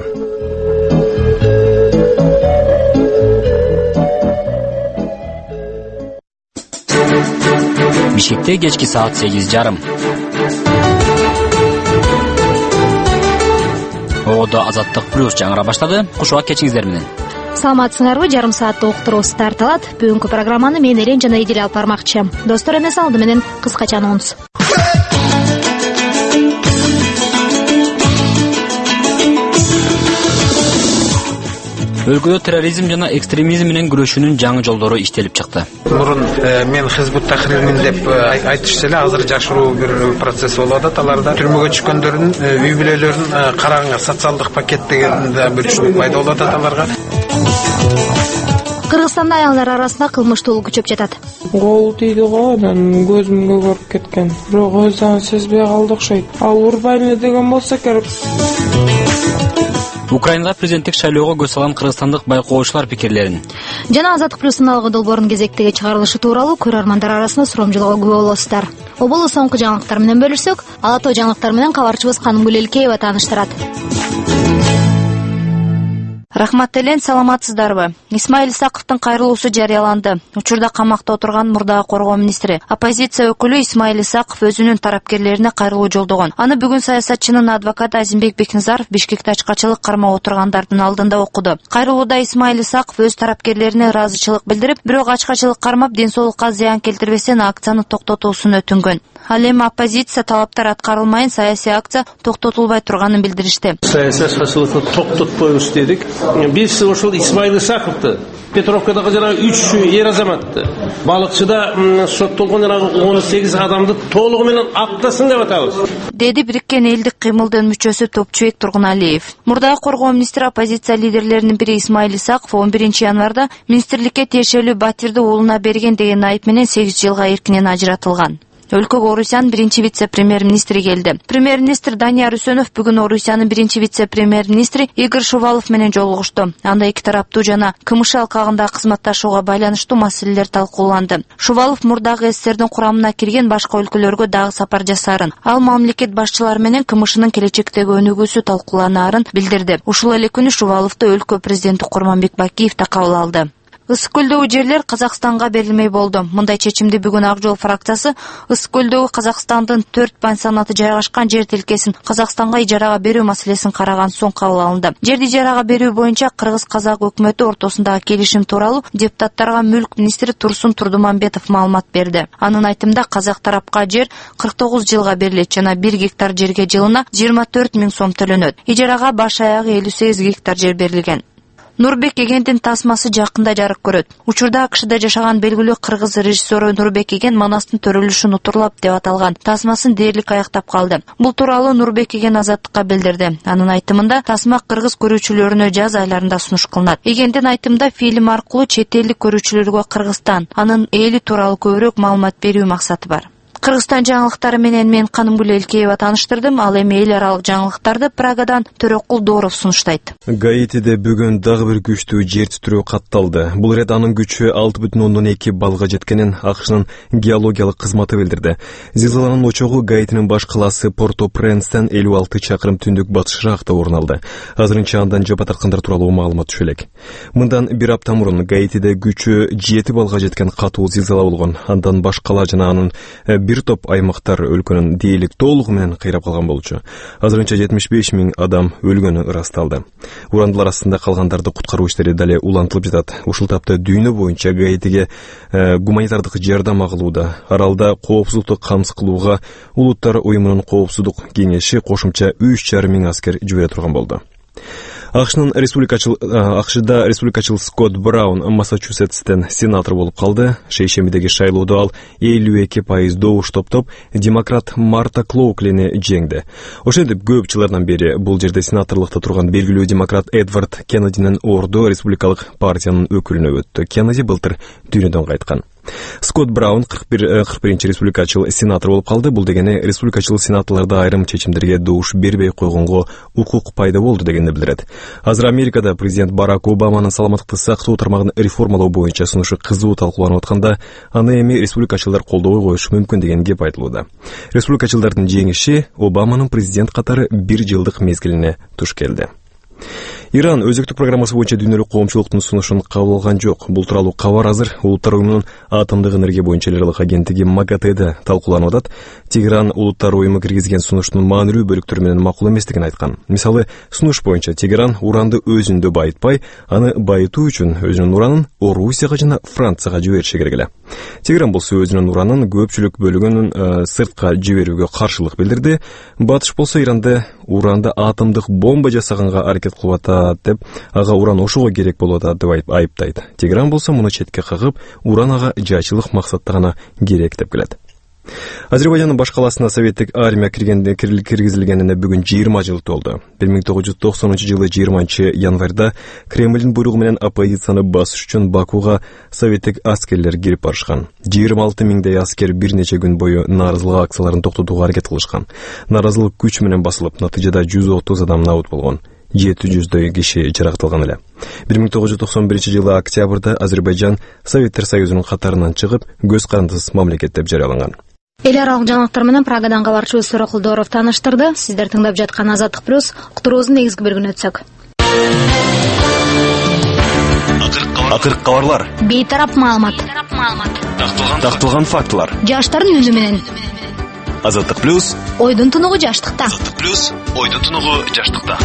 Бишкекте кечки саат сегиз жарым. Оодо Азаттык плюс жаңыра баштады. Кушуга кечиңиздер менен. Саламатсыңарбы? Жарым сааттык уктуруубуз тартылат. Бүгүнкү программаны мен Эрен жана Идил алып бармакчы. Достор, эмес алды менен кыскача анонс. Өлкөдө терроризм жана экстремизм менен күрөшүүнүн жаңы жолдору иштелип чыкты. Мурун мен Хизбут Тахрирмин деп айтышчу эле, азыр жашыруу бир процесс болуп атат. Аларда түрмөгө түшкөндөрдүн үй бүлөлөрүн караганга социалдык пакет деген бөлүшмө пайда болуп атат аларга. Кыргызстанда аялдар арасында кылмыштуулук күчөп жатат. Гол тийди го, анан көзүмгө көрүп кеткен. Бирок өзүн сезбей калды окшойт. Ал урбайны деген болсо керек. Украинага президенттик шайлоого көз салган кыргызстандык байкоочулар пикирлерин жана Азаттык плюстун алгы долбоорунун кезектеги чыгарылышы тууралуу көрөрмандар арасында сурамжылоого күбө болосуздар. Оболу соңку жаңылыктар менен бөлүшсөк, ала тоо жаңылыктар менен кабарчыбыз Канымгүл Элкеева тааныштырат. Рахмат элен, саламатсыздарбы? Исмаил Исаковдун кайрылуусу жарыяланды. Учурда камакта отурган мурдагы коргоо министри, оппозиция өкүлү Исмаил Исаков өзүнүн тарапкерлерине кайрылуу жолдогон. Аны бүгүн саясатчынын адвокаты Азимбек Бекназаров Бишкекте ачкачылык кармап отургандардын алдында окуду. Кайрылууда Исмаил Исаков өз тарапкерлерине ыраазычылык билдирип, бирок ачкачылык кармап ден-соолукка зыян келтирбестен акцияны токтотуусун өтүнгөн. Ал эми оппозиция талаптар аткарылмайын саясий акция токтотулбай турганын билдиришти. Саясий ачкачылыкты токтотпойбуз дедик. Биз ошол Исмаил Исаковду Петровкадагы жана үч эр азаматты, балыкчыда соттолгон жана он сегиз адамды толугу менен актасын деп атабыз. Деди Бириккен элдик кыймылдын мүчөсү Топчубек Тургуналиев. Мурдагы коргоо министри оппозиция лидерлеринин бири Исмаил Исаков он биринчи январда министрликке тиешелүү Батирди уулуна берген деген айып менен сегиз жылга эркинен ажыратылган. Өлкөгө Орусиянын биринчи вице-премьер-министри келди. Премьер-министр Данияр Үсөнов бүгүн Орусиянын биринчи вице-премьер-министри Игорь Шувалов менен жолугушту. Анда эки тараптуу жана КМШ алкагында кызматташууга байланыштуу маселелер талкууланды. Шувалов мурдагы СССРдин курамына кирген башка өлкөлөргө дагы сапар жасаарын, ал мамлекет башчылары менен КМШнын келечектеги өнүгүүсү талкууланаарын билдирди. Ушул эле күнү Шуваловду өлкө президенти Курманбек Бакиев да кабыл алды. Ысык көлдөгү жерлер Казакстанга берилмей болду. Мындай чечимди бүгүн Ак Жол фракциясы Ысык көлдөгү Казакстандын төрт пансионаты жайгашкан жер тилкесин Казакстанга ижарага берүү маселесин караган соң кабыл алынды. Жерди ижарага берүү боюнча Кыргыз-Казак өкмөтү ортосундагы келишим тууралуу депутаттарга мүлк министри Турсун Турдумамбетов маалымат берди. Анын айтымында Казак тарапка жер кырк тогуз жылга берилет жана бир гектар жерге жылына жыйырма төрт миң сом төлөнөт. Ижарага баш аягы элүү сегиз гектар жер берилген. Нурбек Эгендин тасмасы жакында жарык көрөт. Учурда АКШда жашаган белгилүү кыргыз режиссеру Нурбек Эген Манастын төрөлүшүн утурлап деп аталган тасмасын дээрлик аяктап калды. Бул тууралуу Нурбек Эген Азаттыкка билдирди. Анын айтымында тасма кыргыз көрүүчүлөрүнө жаз айларында сунуш кылынат. Эгендин айтымында фильм аркылуу чет элдик көрүүчүлөргө Кыргызстан, анын эли тууралуу көбүрөөк маалымат берүү максаты бар. Кыргызстан жаңылыктары менен мен Канымгүл Элкеева тааныштырдым. Ал эми эл аралык жаңылыктарды Прагадан Төрөкул Дооров сунуштайт. Гаитиде бүгүн дагы бир күчтүү жер титирөө катталды. Бул ирет анын күчү алты бүтүн ондон эки баллга жеткенин АКШнын геологиялык кызматы билдирди. Зилзаланын очогу Гаитинин баш калаасы Порто-Пренстен элүү алты чакырым түндүк батышыракта орун алды. Азырынча андан жапа тарткандар тууралуу маалымат түшө элек. Мындан бир апта мурун Гаитиде күчү жети баллга жеткен катуу зилзала болгон. Андан баш кала жана анын бир топ аймактар өлкөнүн дээрлик толугу менен кыйрап калган болчу. Азырынча жетимиш беш миң адам өлгөнү ырасталды. Урандылар астында калгандарды куткаруу иштери дале улантылып жатат. Ушул тапта дүйнө боюнча Гаитиге э, гуманитардык жардам агылууда. Аралда коопсуздукту камсыз кылууга Улуттар уюмунун коопсуздук кеңеши кошумча үч жарым миң аскер жибере турган болду. АКШнын республикачыл АКШда республикачыл Скотт Браун Массачусетстен сенатор болуп калды. Шейшембидеги шайлоодо ал элүү эки пайыз добуш топтоп демократ Марта Клоуклени жеңди. Ошентип көп жылдардан бери бул жерде сенаторлукта турган белгилүү демократ Эдвард Кеннединин орду республикалык партиянын өкүлүнө өттү. Кеннеди былтыр дүйнөдөн кайткан. Скотт Браун кырк биринчи республикачыл сенатор болуп калды. Бул дегени республикачыл сенаторлордо айрым чечимдерге добуш бербей койгонго укук пайда болду дегенди билдирет. Азыр Америкада президент Барак Обаманын саламаттыкты сактоо тармагын реформалоо боюнча сунушу кызуу талкууланып атканда, аны эми республикачылдар колдобой коюшу мүмкүн деген кеп айтылууда. Республикачылдардын жеңиши Обаманын президент катары бир жылдык мезгилине туш келди. Иран өзөктүк программасы боюнча дүйнөлүк коомчулуктун сунушун кабыл алган жок. Бул тууралуу кабар азыр Улуттар уюмунун атомдук энергия боюнча эл аралык агенттиги МАГАТЭде талкууланып атат. Тегеран Улуттар уюму киргизген сунуштун маанилүү бөлүктөрү менен макул эместигин айткан. Мисалы, сунуш боюнча Тегеран уранды өзүндө байытпай, аны байытуу үчүн өзүнүн уранын Орусияга жана Францияга жибериши керек эле. Тегеран болсо өзүнүн уранын көпчүлүк бөлүгүн сыртка жиберүүгө каршылык билдирди. Батыш болсо Иранды уранды атомдук бомба жасаганга аракет кылып атат деп, ага уран ошого керек болуп атат деп айыптайт. Тегеран болсо муну четке кагып, уран ага жайчылык максатта гана керек деп келет. Азербайжандын баш каласына советтик армия киргенде киргизилгенине бүгүн жыйырма жыл толду. бир миң тогуз жүз токсонунчу жылы жыйырманчы январда Кремлдин буйругу менен оппозицияны басыш үчүн Бакуга советтик аскерлер кирип барышкан. жыйырма алты миңдей аскер бир нече күн бою нааразылык акцияларын токтотууга аракет кылышкан. Нааразылык күч менен басылып, натыйжада жүз отуз адам набыт болгон. жети жүздөй киши жаракталган эле. бир миң тогуз жүз токсон биринчи жылы октябрда Азербайжан Советтер Союзунун катарынан чыгып, көз карандысыз мамлекет деп жарыяланган. Эл аралык жаңылыктар менен Прагадан кабарчыбыз Сора Кулдоров тааныштырды. Сиздер тыңдап жаткан Азаттык плюс уктуруубуздун негизги бөлүгүнө өтсөк. Акыркы кабарлар. Бейтарап маалымат. Такталган фактылар. Жаштардын үнү менен. Азаттык плюс. Ойдун тунугу жаштыкта. Азаттык плюс. Ойдун тунугу жаштыкта.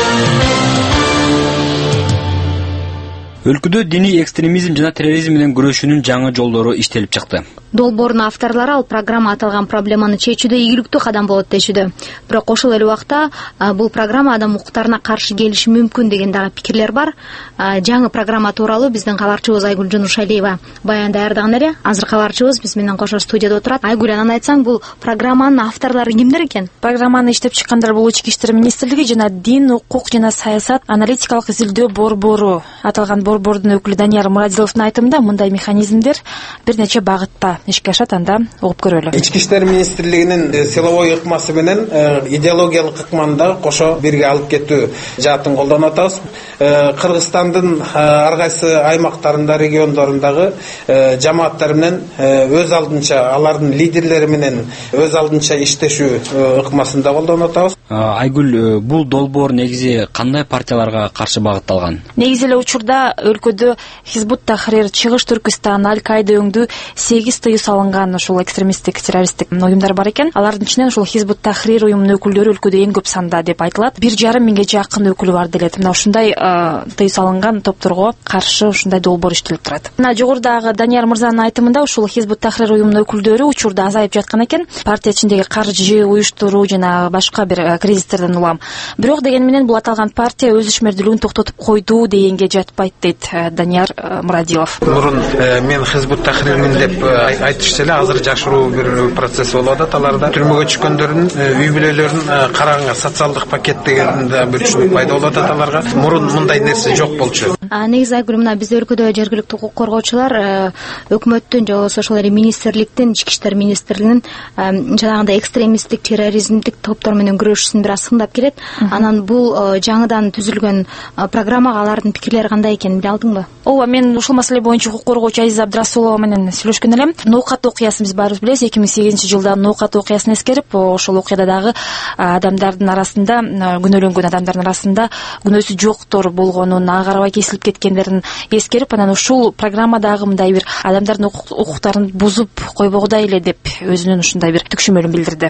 Өлкөдө диний экстремизм жана терроризм менен күрөшүүнүн жаңы жолдору иштелип чыкты. Долбоордун авторлору ал программа аталган проблеманы чечүүдө ийгиликтүү кадам болот дешүүдө. Бирок ошол эле убакта бул программа адам укуктарына каршы келиши мүмкүн деген дагы пикирлер бар. Жаңы программа тууралуу биздин кабарчыбыз Айгүл Жунушалиева баян даярдаган эле. Азыр кабарчыбыз биз менен кошо студияда отурат. Айгүл, анан айтсаң, бул программанын авторлору кимдер экен? Программаны иштеп чыккандар бул Ички иштер министрлиги жана Дин, укук жана саясат аналитикалык изилдөө борбору. Аталган борбордун өкүлү Данияр Мурадиловдун айтымында мындай механизмдер бир нече багытта ишке ашат, анда угуп көрөлү. Ички иштер министрлигинин силовой ыкмасы менен идеологиялык ыкманы да кошо бирге алып кетүү жаатын колдонуп атабыз. Кыргызстандын ар кайсы аймактарында, региондорундагы жамааттар менен өз алдынча, алардын лидерлери менен өз алдынча иштешүү ыкмасын да колдонуп атабыз. Айгүл, бул долбоор негизи кандай партияларга каршы багытталган? Негизи эле учурда өлкөдө Хизбут Тахрир, Чыгыш Түркистан, Аль-Каида өңдүү сегиз тыюу салынган ушул экстремисттик, террористтик уюмдар бар экен. Алардын ичинен ушул Хизбут Тахрир уюмунун өкүлдөрү өлкөдө эң көп санда деп айтылат. бир жарым миңге жакын өкүлү бар делет. Мына ушундай тыюу салынган топторго каршы ушундай долбоор иштелип турат. Мына жогорудагы Данияр мырзанын айтымында ушул Хизбут Тахрир уюмунун өкүлдөрү учурда азайып жаткан экен. Партия ичиндеги каржы, уюштуруу жана башка бир кризистерден улам. Бирок деген менен бул аталган партия өз ишмердүүлүгүн токтотуп койду дегенге жатпайт дейт Данияр Мурадилов. Мурун мен Хизбут Тахрирмин деп айтышты эле, азыр жашыруу бир процесс болуп атат. Аларда түрмөгө чыккөндөрдүн үй бүлөлөрүн караганга социалдык пакет деген бир түшүнүк пайда болуп атат аларга. Мурун мындай нерсе жок болчу. Негизи Айгүл, мына бизде өлкөдө жергиликтүү укук коргоочулар өкмөттүн же болбосо ошол эле министрликтин, Ички иштер министрлигинин жанагындай экстремисттик, терроризмдик топтор менен күрөшүүсүн бир аз сындап келет. Анан бул жаңыдан түзүлгөн программага алардын пикирлери кандай экенин биле алдыңбы? Ооба, мен ушул маселе боюнча укук коргоочу Азиза Абдрасулова менен сүйлөшкөн элем. Ноокат окуясын биз баарыбыз билебиз. эки миң сегизинчи жылда Ноокат окуясын эскерип, ошол окуяда дагы адамдардын арасында, күнөөлөнгөн адамдардын арасында күнөөсү жоктор болгонун, ага карабай кесилип кеткендерин эскерип, анан ушул программадагы мындай бир адамдардын укуктарын бузуп койбогудай эле деп өзүнүн ушундай бир түкшүмөлүн билдирди.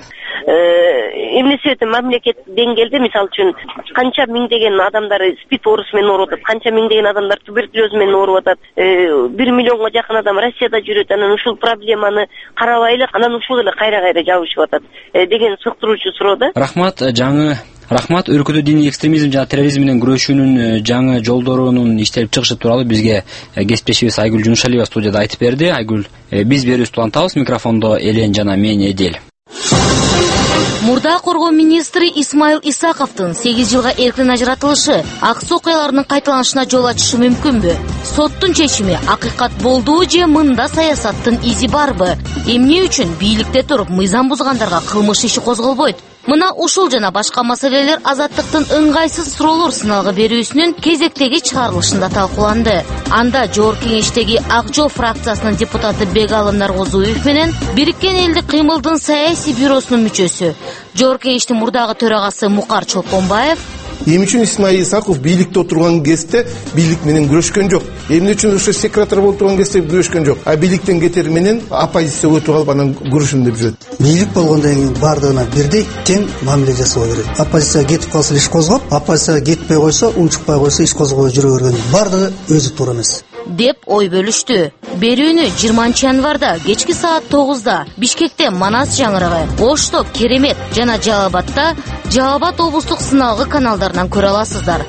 Эмнеси өтө мамлекет деңгээлде, мисалы үчүн канча миңдеген адамдар спид оорусу менен ооруп атат, канча миңдеген адамдар туберкулез менен ооруп атат, бир миллионго жакын адам Россияда жүрөт. Анан ушул проблеманы карабай эле анан ушул эле кайра-кайра жабышып атат деген сыктыруучу суроо да. Рахмат, жаңы Рахмат, өлкөдө диний экстремизм жана терроризм менен күрөшүүнүн жаңы жолдорунун иштелип чыгышы тууралуу бизге кесиптешибиз Айгүл Жунушалиева студияда айтып берди. Айгүл, биз берүүбүздү улантабыз. Микрофондо Элен жана мен Эдел. Мурда коргоо министри Исмаил Исаковдун сегиз жылга эркин ажыратылышы аксы окуяларынын кайталанышына жол ачышы мүмкүнбү? Соттун чечими акыйкат болдубу же мында саясаттын изи барбы? Эмне үчүн бийликте туруп мыйзам бузгандарга кылмыш иши козголбойт? Мына ушул жана башка маселелер Азаттыктын ыңгайсыз суроолор сыналгы берүүсүнүн кезектеги чыгарылышында талкууланды. Анда Жогорку Кеңештеги Ак Жол фракциясынын депутаты Бегалым Наргозуев менен Бириккен Элдик кыймылдын саясий бюросунун мүчөсү, Жогорку Кеңештин мурдагы төрагасы Мукар Чолпонбаев Эмне үчүн Исмаил Исаков бийликте отурган кезде бийлик менен күрөшкөн жок? Эмне үчүн ошо секретарь болуп турган кезде күрөшкөн жок? А бийликтен кетер менен оппозиция өтүп алып анан күрөшүм деп жүрөт. Бийлик болгондон кийин бардыгына бирдей тең мамиле жасоо керек. Оппозиция кетип калса иш козгоп, оппозиция кетпей койсо, унчукпай койсо иш козгобой жүрө бергөн. Бардыгы өзү туура эмес деп ой бөлүштү. Берүүнү жыйырманчы январда кечки саат тогузда Бишкекте Манас жаңырыгы, Ошто, Керемет жана Жалал Абадта Жалал Абад облустук сыналгы каналдарынан көрө аласыздар.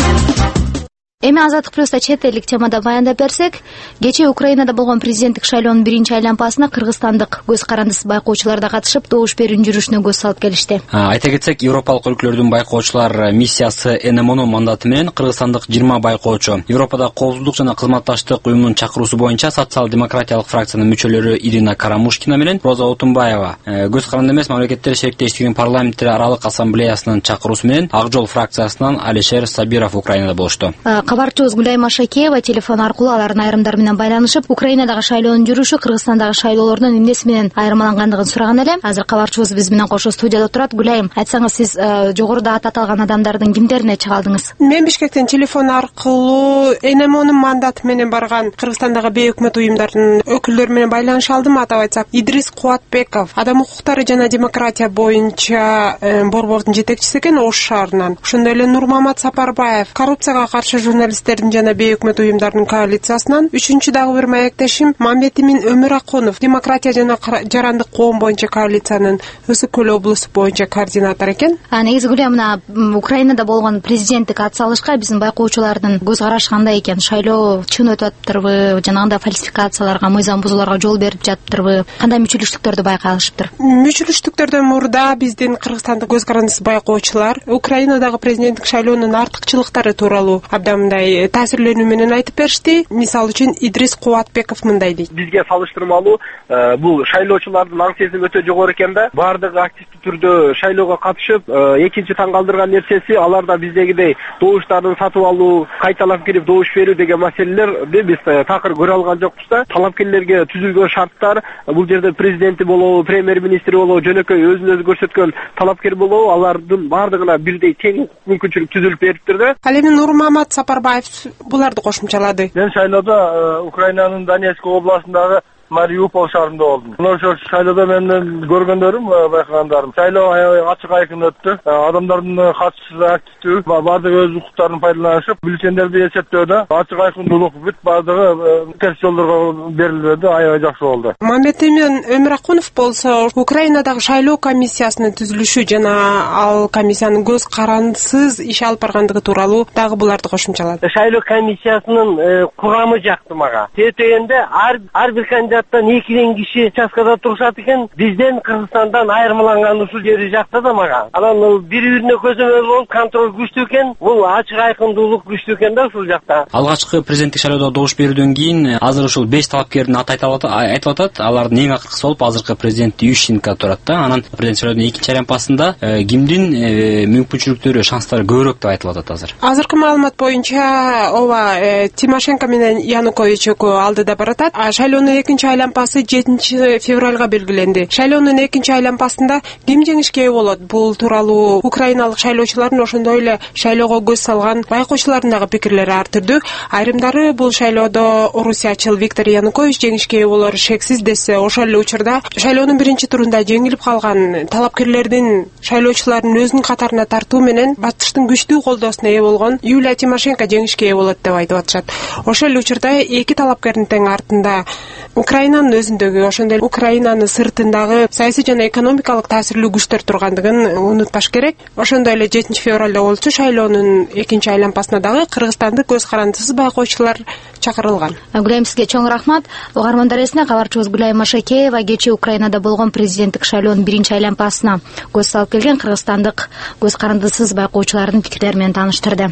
Эми Азаттык плюста чет элдик темада баяндап берсек, кечээ Украинада болгон президенттик шайлоонун биринчи айланпасына кыргызстандык көз карандысыз байкоочулар да катышып, добуш берүүнүн жүрүшүнө көз салып келишти. Айта кетсек, Европалык өлкөлөрдүн байкоочулар миссиясы эн эм онун мандаты менен кыргызстандык жыйырма байкоочу Европада коопсуздук жана кызматташтык уюмунун чакыруусу боюнча социал-демократиялык фракциянын мүчөлөрү Ирина Карамушкина менен Роза Отунбаева, көз каранды эмес мамлекеттер шериктештигинин парламенттер аралык ассамблеясынын чакыруусу менен Ак Жол фракциясынан Алишер Сабиров Украинада болушту. Кабарчыбыз Гүлай Машакеева телефон аркылуу алардын айрымдары менен байланышып, Украинадагы шайлоонун жүрүшү Кыргызстандагы шайлоолордон эмнеси менен айырмалангандыгын сураган эле. Азыр кабарчыбыз биз менен кошо студияда турат. Гүлайым, айтсаңыз, сиз жогоруда ат аталган адамдардын кимдерине чыга алдыңыз? Мен Бишкектен телефон аркылуу эн эм онун мандаты менен барган Кыргызстандагы бейөкмөт уюмдардын өкүлдөрү менен байланыша алдым. Атап айтсак, Идрис Кубатбеков, адам укуктары жана демократия боюнча борбордун жетекчиси экен, Ош шаарынан. Ошондой эле Нурмамат Сапарбаев, коррупцияга каршы журналисттердин жана бейөкмөт уюмдардын коалициясынан. Үчүнчү дагы бир маектешим Мамбетимин Өмүракунов, демократия жана жарандык коом боюнча коалициянын Өсү көл облусу боюнча координатор экен. А негизи Гүлай, мына Украинада болгон президенттик атсалышка биздин байкоочулардын көз карашы кандай экен? Шайлоо чын өтүп атыптырбы? Жанагындай фальсификацияларга, мыйзам бузууларга жол берип жатыптырбы? Кандай мүчүлүштүктөрдү байкалышыптыр? Мүчүлүштүктөрдөн мурда биздин Кыргызстандык көз карандысыз байкоочулар Украинадагы президенттик шайлоонун артыкчылыктары тууралуу абдан мындай таасирлөнүү менен айтып беришти. Мисалы үчүн Идрис Кубатбеков мындай дейт. Бизге салыштырмалуу бул шайлоочулардын аң сезими өтө жогору экен да. Бардыгы активдүү түрдө шайлоого катышып, экинчи таң калтырган нерсеси аларда биздегидей добуштарын сатып алуу, кайталап кирип добуш берүү деген маселелерди биз такыр көрө алган жокпуз да. Талапкерлерге түзүлгөн шарттар, бул жерде президенти болобу, премьер-министри болобу, жөнөкөй өзүн өзү көрсөткөн талапкер болобу, алардын бардыгына бирдей тең мүмкүнчүлүк түзүлүп бериптир да. Ал эми Нурмамат Сапарбаев буларды кошумчалады. Мен шайлоодо Украинанын Донецк областындагы Мариуполь шаарында болдум. Ошол шайлоодо менин көргөндөрүм, байкагандарым, шайлоо ачык айкын өттү. Адамдардын катышуусу активдүү, бардыгы өз укуктарын пайдаланышып, бюллетендерди эсептөөдө ачык айкындуулук бүт бардыгы терс жолдорго берилбеди, аябай жакшы болду. Мамбетимин Өмүракунов болсо Украинадагы шайлоо комиссиясынын түзүлүшү жана ал комиссиянын көз карандысыз иш алып баргандыгы тууралуу дагы буларды кошумчалады. Шайлоо комиссиясынын курамы жакты мага. Тетегенде ар бир кандидаттан экиден киши участкада турушат экен. Бизден Кыргызстандан айырмаланган ушул жери жакта да мага. Анан бири-бирине көзөмөл болуп контроль күчтүү экен. Бул ачык айкындуулук күчтүү экен да ушул жакта. Алгачкы президенттик шайлоодо добуш берүүдөн кийин азыр ушул беш талапкердин аты айтылып атат. Алардын эң акыркысы болуп азыркы президент Ющенко турат да. Анан президент шайлоонун экинчи айланпасында кимдин мүмкүнчүлүктөрү, шанстары көбүрөөк деп айтылып атат азыр. Азыркы маалымат боюнча ооба Тимошенко менен Янукович экөө алдыда баратат. А шайлоонун экинчи айланпасы жетинчи февралга белгиленди. Шайлоонун экинчи айланпасында ким жеңишке ээ болот? Бул тууралуу украиналык шайлоочулардын, ошондой эле шайлоого көз салган байкоочулардын дагы пикирлери ар түрдүү. Айрымдары бул шайлоодо орусиячыл Виктор Янукович жеңишке ээ болору шексиз десе, ошол эле учурда шайлоонун биринчи турунда жеңилип калган талапкерлердин шайлоочулардын өзүнүн катарына тартуу менен батыштын күчтүү колдоосуна ээ болгон Юлия Тимошенко жеңишке ээ болот деп айтып атышат. Ошол эле учурда эки талапкердин тең артында Украинанын өзүндөгү ошондой Украинанын сыртындагы саясий жана экономикалык таасирлүү күчтөр тургандыгын унутпаш керек. Ошондой эле жетинчи февралда болчу шайлоонун экинчи айланпасына дагы кыргызстандык көз карандысыз байкоочулар чакырылган. Гүлайым, сизге чоң рахмат. Угармандар эсине кабарчыбыз Гүлайым Машакеева кечээ Украинада болгон президенттик шайлоонун биринчи айланпасына көз салып келген кыргызстандык көз карандысыз байкоочулардын пикирлери менен тааныштырды.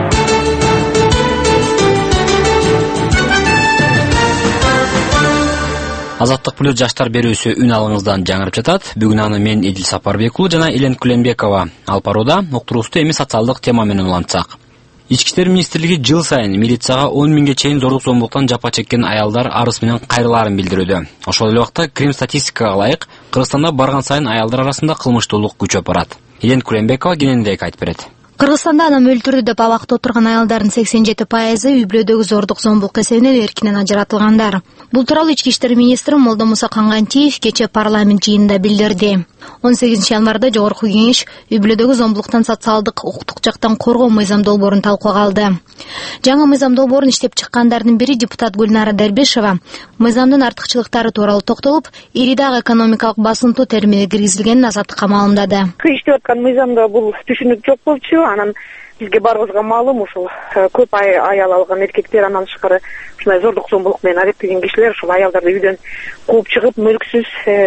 Азаттык плюс жаштар берүүсү үн алыңыздан жаңырып жатат. Бүгүн аны мен Эдил Сапарбек уулу жана Элен Куленбекова алып барууда. Уктуруубузду эми социалдык тема менен улантсак. Ички иштер министрлиги жыл сайын милицияга он миңге чейин зордук зомбулуктан жапа чеккен аялдар арыз менен кайрылаарын билдирүүдө. Ошол эле убакта Крим статистикага ылайык Кыргызстанда барган сайын аялдар арасында кылмыштуулук күчөп барат. Элен Куленбекова кененирээк айтып берет. Кыргызстанда анам өлтүрдү деп абакта отурган аялдардын сексен жети пайызы үй бүлөдөгү зордук зомбулук эсебинен эркинен ажыратылгандар. Бул тууралуу Ички иштер министри Молдомуса Кангантиев кечээ парламент жыйынында билдирди. он сегизинчи январда жогорку кеңеш үй бүлөдөгү зомбулуктан социалдык укуктук жактан коргоо мыйзам долбоорун талкууга алды. Жаңы мыйзам долбоорун иштеп чыккандардын бири депутат Гүлнара Дербишева мыйзамдын артыкчылыктары тууралуу токтолуп, ири дагы экономикалык басынтуу термини киргизилгенин азаттыкка маалымдады. Иштеп аткан мыйзамда бул түшүнүк жок болчу. Анан бизге баарыбызга маалым, ушул көп аял алган эркектер, анан тышкары ушундай зордук зомбулук менен ареттеген кишилер ушул аялдарды үйдөн кууп чыгып, мүлксүз,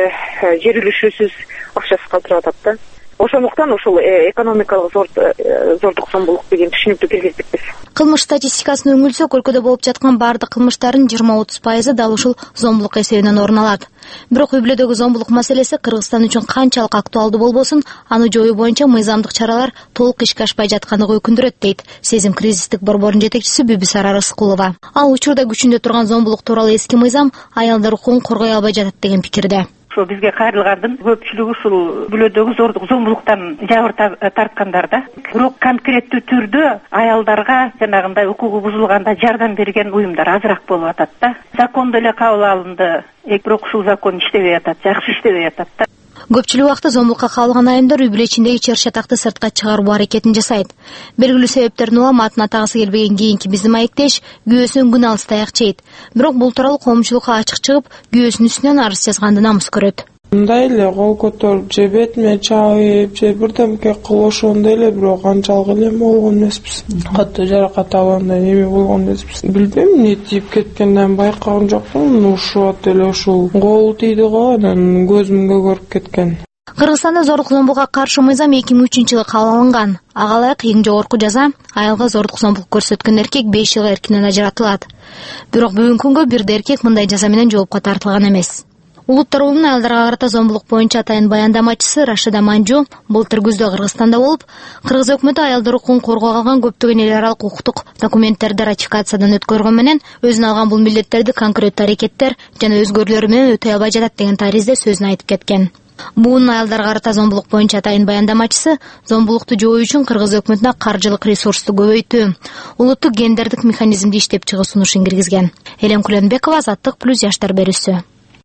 жер үлүшүүсүз, акчасыз калтырып атат да. Ошондуктан ушул экономикалык зордук зомбулук деген түшүнүктү киргиздикпиз. Кылмыш статистикасына үңүлсөк, өлкөдө болуп жаткан бардык кылмыштардын жыйырма отуз пайызы дал ушул зомбулук эсебинен орун алат. Бирок үй бүлөдөгү зомбулук маселеси Кыргызстан үчүн канчалык актуалдуу болбосун, аны жоюу боюнча мыйзамдык чаралар толук ишке ашпай жаткандыгы өкүндүрөт, дейт Сезим кризистик борборунун жетекчиси Бүбүсара Рыскулова. Ал учурда күчүндө турган зомбулук тууралуу эски мыйзам аялдар укугун коргой албай жатат деген пикирде. Бизге кайрылгандын көпчүлүгү ушул бүлөдөгү зордук зомбулуктан жабыр тарткандар да. Бирок конкреттүү түрдө аялдарга жанагындай укугу бузулганда жардам берген уюмдар азыраак болуп атат да. Закондо эле кабыл алынды, бирок ушул закон иштебей атат, жакшы иштебей атат да. Көпчүлүк убакта зомбулукка кабылган айымдар үй бүлө ичиндеги чыр чатакты сыртка чыгаруу аракетин жасайт. Белгилүү себептердин уламатын атагысы келбеген кийинки биздин маектеш күйөөсүнөн күн алыс таяк жейт. Бирок бул тууралуу коомчулукка ачык чыгып, күйөөсүнүн үстүнөн арыз жазганды намыс көрөт. Мындай эле кол көтөрүп же бетиме чайып же бирдемке кылышондой эле, бирок анчалык эле болгон эмеспиз. Катты жаракат алгандай эме болгон эмеспиз. Билбейм, эмне тийип кеткенден байкаган жокмун. Ушат эле ушул кол тийди го, анан көзүмгө көрүп кеткен. Кыргызстанда зордук зомбулукка каршы мыйзам эки миң үчүнчү жылы кабыл алынган. Ага ылайык эң жогорку жаза аялга зордук зомбулук көрсөткөн эркек беш жылга эркинен ажыратылат. Бирок бүгүнкү күнгө бир да эркек мындай жаза менен жоопко тартылган эмес. Улуттар уюмунун аялдарга карата зомбулук боюнча атайын баяндамачысы Рашида Манжу былтыр күздө Кыргызстанда болуп, Кыргыз өкмөтү аялдар укугун коргоого алган көптөгөн эл аралык укуктук документтерди ратификациядан өткөргөн менен өзүнө алган бул милдеттерди конкреттүү аракеттер жана өзгөрүүлөр менен өтөй албай жатат деген таризде сөзүн айтып кеткен. Буун аялдарга карата зомбулук боюнча атайын баяндамачысы зомбулукту жоюу үчүн Кыргыз өкмөтүнө каржылык ресурсту көбөйтүү, улуттук гендердик механизмди иштеп чыгуу сунушун киргизген. Элен Куленбекова, Азаттык плюс жаштар берүүсү.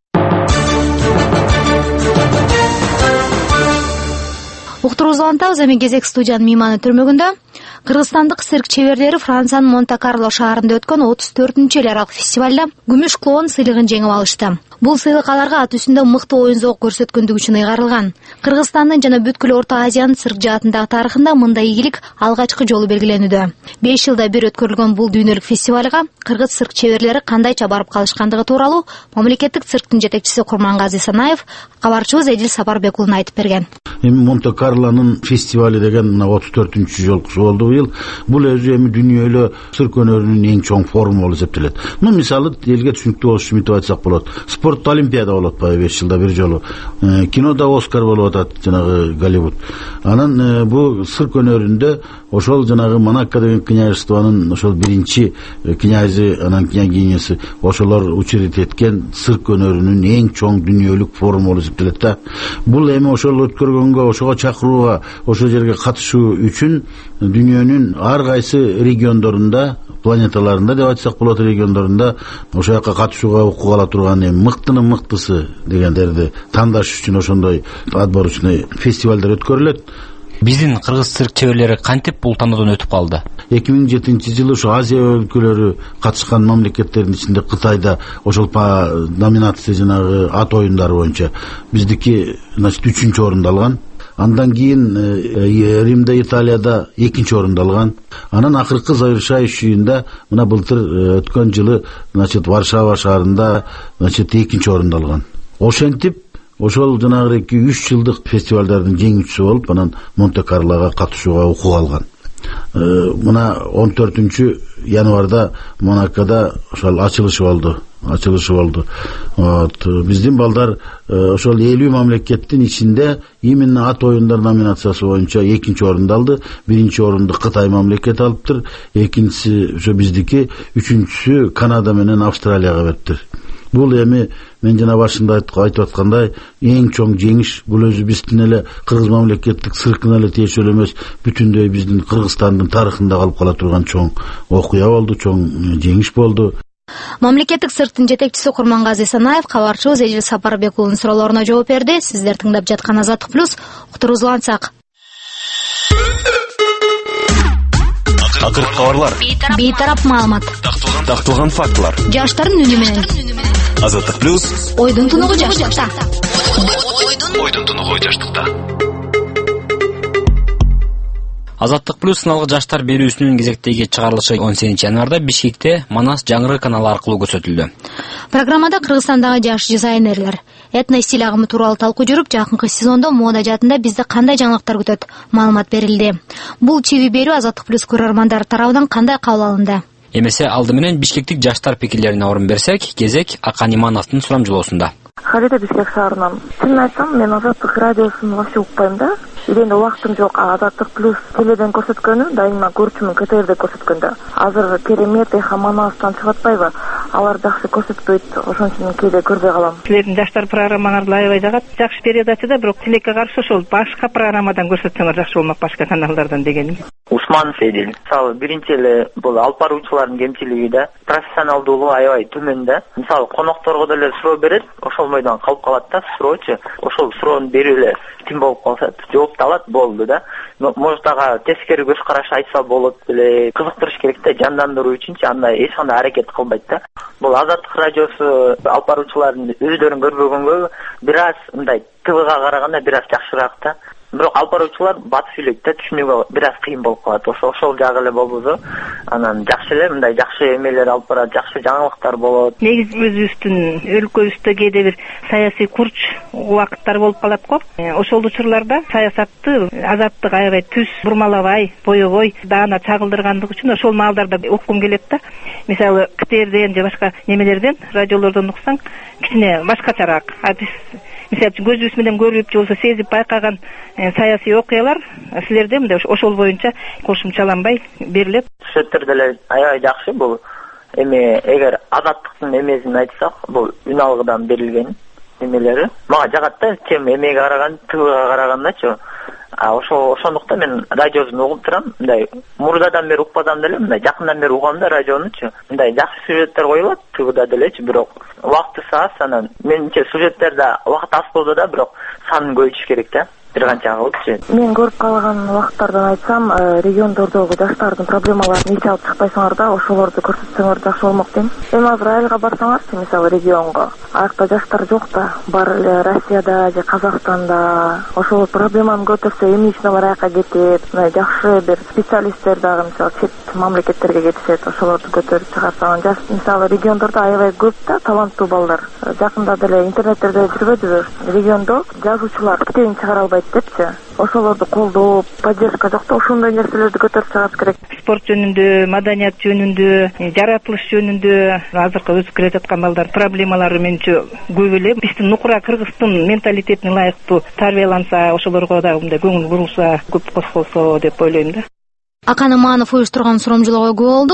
Уктуруубузду улантабыз, эми кезек студиянын мейманы түрмөгүндө. Кыргызстандык цирк чеберлери Франциянын Монте-Карло шаарында өткөн отуз төртүнчү эл аралык фестивалда күмүш клоун сыйлыгын жеңип алышты. Бул сыйлык аларга ат үстүндө мыкты оюн зоок көрсөткөндүгү үчүн ыйгарылган. Кыргызстандын жана бүткүл Орто Азиянын цирк жаатындагы тарыхында мындай ийгилик алгачкы жолу белгиленүүдө. беш жылда бир өткөрүлгөн бул дүйнөлүк фестивалга кыргыз цирк чеберлери кандайча барып калышкандыгы тууралуу мамлекеттик цирктин жетекчиси Курмангази Санаев кабарчыбыз Эдил Сапарбек уулуна айтып берген. Эми Монте-Карлонун фестивали деген мына отуз төртүнчү жолкусу болду быйыл. Бул өзү эми дүйнөлө цирк өнөрүнүн эң чоң форуму болуп эсептелет. Ну мисалы элге түшүнүктүү болуш үчүн мынтип айтсак болот. Спортто олимпиада болот баягы беш жылда бир жолу. Кинода Оскар болуп атат, жанагы Голливуд. Анан бул цирк өнөрүндө ошол жанагы Монако деген княжествонун ошол биринчи князи, анан княгинясы ошолор учредить эткен цирк өнөрүнүн эң чоң дүйнөлүк форуму болуп эсептелет да. Бул эми ошол өткөргөнгө, ошого чакырууга, ошол жерге катышуу үчүн дүйнөнүн ар кайсы региондорунда, планеталарында деп айтсак болот, региондорунда ошол жака катышууга укук ала турган эми мыктынын мыктысы дегендерди тандаш үчүн ошондой отборочный фестивалдар өткөрүлөт. Биздин кыргыз цирк чеберлери кантип бул тандоодон өтүп калды? эки миң жетинчи жылы ушу Азия өлкөлөрү катышкан мамлекеттердин ичинде Кытайда ошол по номинация жанагы ат оюндары боюнча биздики значит үчүнчү орунду алган. Андан кийин Римде, Италияда экинчи орунду алган. Анан акыркы завершающийинде мына былтыр өткөн жылы значит Варшава шаарында значит экинчи орунду алган. Ошентип ошол жанагы эки үч жылдык фестивалдардын жеңүүчүсү болуп, анан Монте-Карлого катышууга укук алган. Мына он төртүнчү январда Монакода ошол ачылышы болду. Ачылышы болду. Вот биздин балдар ошол элүү мамлекеттин ичинде именно ат оюндар номинациясы боюнча экинчи орунду алды. Биринчи орунду Кытай мамлекети алыптыр. Экинчиси ошо биздики, үчүнчүсү Канада менен Австралияга бериптир. Бул эми мен жана башында айтып аткандай эң чоң жеңиш. Бул өзү биздин эле кыргыз мамлекеттик циркине эле тиешелүү эмес, бүтүндөй биздин Кыргызстандын тарыхында калып кала турган чоң окуя болду, чоң жеңиш болду. Мамлекеттик цирктин жетекчиси Курмангази Санаев кабарчыбыз Эжил Сапарбек уулунун суроолоруна жооп берди. Сиздер тыңдап жаткан Азаттык плюс, уктуруусулансак. Акыркы кабарлар, бейтарап маалымат, такталган фактылар, жаштардын үнү менен. Азаттык плюс, ойдун тунугу жаштыкта. Ойдун тунугу жаштыкта. Азаттык плюс сыналгы жаштар берүүсүнүн кезектеги чыгарылышы он сегизинчи январда Бишкекте Манас жаңыры каналы аркылуу көрсөтүлдү. Программада Кыргызстандагы жаш дизайнерлер, этно стиль агымы тууралуу талкуу жүрүп, жакынкы сезондо мода жаатында бизди кандай жаңылыктар күтөт, маалымат берилди. Бул чиби берүү Азаттык плюс көрөрмандары тарабынан кандай кабыл алынды? Эмесе алды менен бишкектик жаштар пикирлерине орун берсек, кезек Акан Имановдун сурамжылоосунда. Халида Бишкек шаарынан. Чынын айтсам, мен Азаттык радиосун вообще укпайм да. Үйдөн убактым жок. Азаттык плюс теледен көрсөткөнү дайыма көрчүмүн, КТРде көрсөткөндө. Азыр керемет Эхо Манастан чыгып атпайбы? Алар жакшы көрсөтпөйт, ошон үчүн кээде көрбөй калам. Силердин жаштар программаңарды аябай жагат. Жакшы передачада, бирок тилекке каршы ошол башка программадан көрсөтсөңөр жакшы болмок, башка каналдардан дегеним. Усманов Эдил. Мисалы биринчи эле бул алып баруучулардын кемчилиги да, профессионалдуулугу аябай төмөн да. Мисалы конокторго деле суроо берет, ошол бойдон калып калат да суроочу. Ошол суроону берүү эле тим болуп калса, жоопту алат болду да. Может ага тескери көз караш айтса болот эле, кызыктырыш керек да, жандандыруу үчүнчү андай эч кандай аракет кылбайт да. Бул Азаттык радиосу алып баруучулардын өздөрүн көрбөгөнгө бир аз мындай ТВга караганда бир аз жакшыраак да. Бирок алып баруучулар бат сүйлөйт да, түшүнүүгө бир аз кыйын болуп калат. Ошол ошол жагы эле болбосо, анан жакшы эле мындай жакшы эмелер алып барат, жакшы жаңылыктар болот. Негизи өзүбүздүн өлкөбүздө кээде бир саясий курч убакыттар болуп калат го. Ошол учурларда саясатты Азаттык аябай түз бурмалабай, боебой, даана чагылдыргандыгы үчүн ошол маалдарда уккум келет да. Мисалы КТРден же башка немелерден, радиолордон уксаң, кичине башкачараак. А биз мисалы көзүбүз менен көрүп же болбосо сезип байкаган саясий окуялар силерде мындай ошол боюнча кошумчаланбай берилет. Сюжеттер деле аябай жакшы. Бул эми эгер Азаттыктын эмесин айтсак, бул үн алгыдан берилген эмелери мага жагат да, чем эмеге караган, ТВга карагандачы. А ошо ошондуктан мен радиосун угуп турам. Мындай мурдадан бери укпасам деле, мындай жакындан бери угам да радионучу. Мындай жакшы сюжеттер коюлат ТВда делечи, бирок убакыты аз, анан менимче сюжеттерде убакыт аз болду да, бирок санын көбөйтүш керек да. Бир канча кылыпчы. Мен көрүп калган убакыттардан айтсам, региондордогу жаштардын проблемаларын эч алып чыкпайсыңар да, ошолорду көрсөтсөңөр жакшы болмок дейм. Эми азыр айылга барсаңарчы, мисалы регионго, аякта жаштар жок да, бар эле Россияда же Казакстанда. Ошол проблеманы көтөрсө эмичиналар аякка кетет, жакшы бир специалисттер дагы мисалы чет мамлекеттерге кетишет, ошолорду көтөрүп чыгарсаң, жаш мисалы региондордо аябай көп да таланттуу балдар. Жакында деле интернеттерде жүрбөдүбү? Региондо жазуучулар китебин чыгара албайт депчи. Ошолорду колдоо, поддержка жок да, ошондой нерселерди көтөрүп чыгаш керек. Спорт жөнүндө, маданият жөнүндө, жаратылыш жөнүндө азыркы өсүп келе жаткан балдар проблемалары менче көп эле. Биздин нукура кыргыздын менталитетине ылайыктуу тарбияланса, ошолорго да мындай көңүл бурулса, көп кошулса деп ойлойм да. Акан Иманов уюштурган сурамжылоого күбө болдук.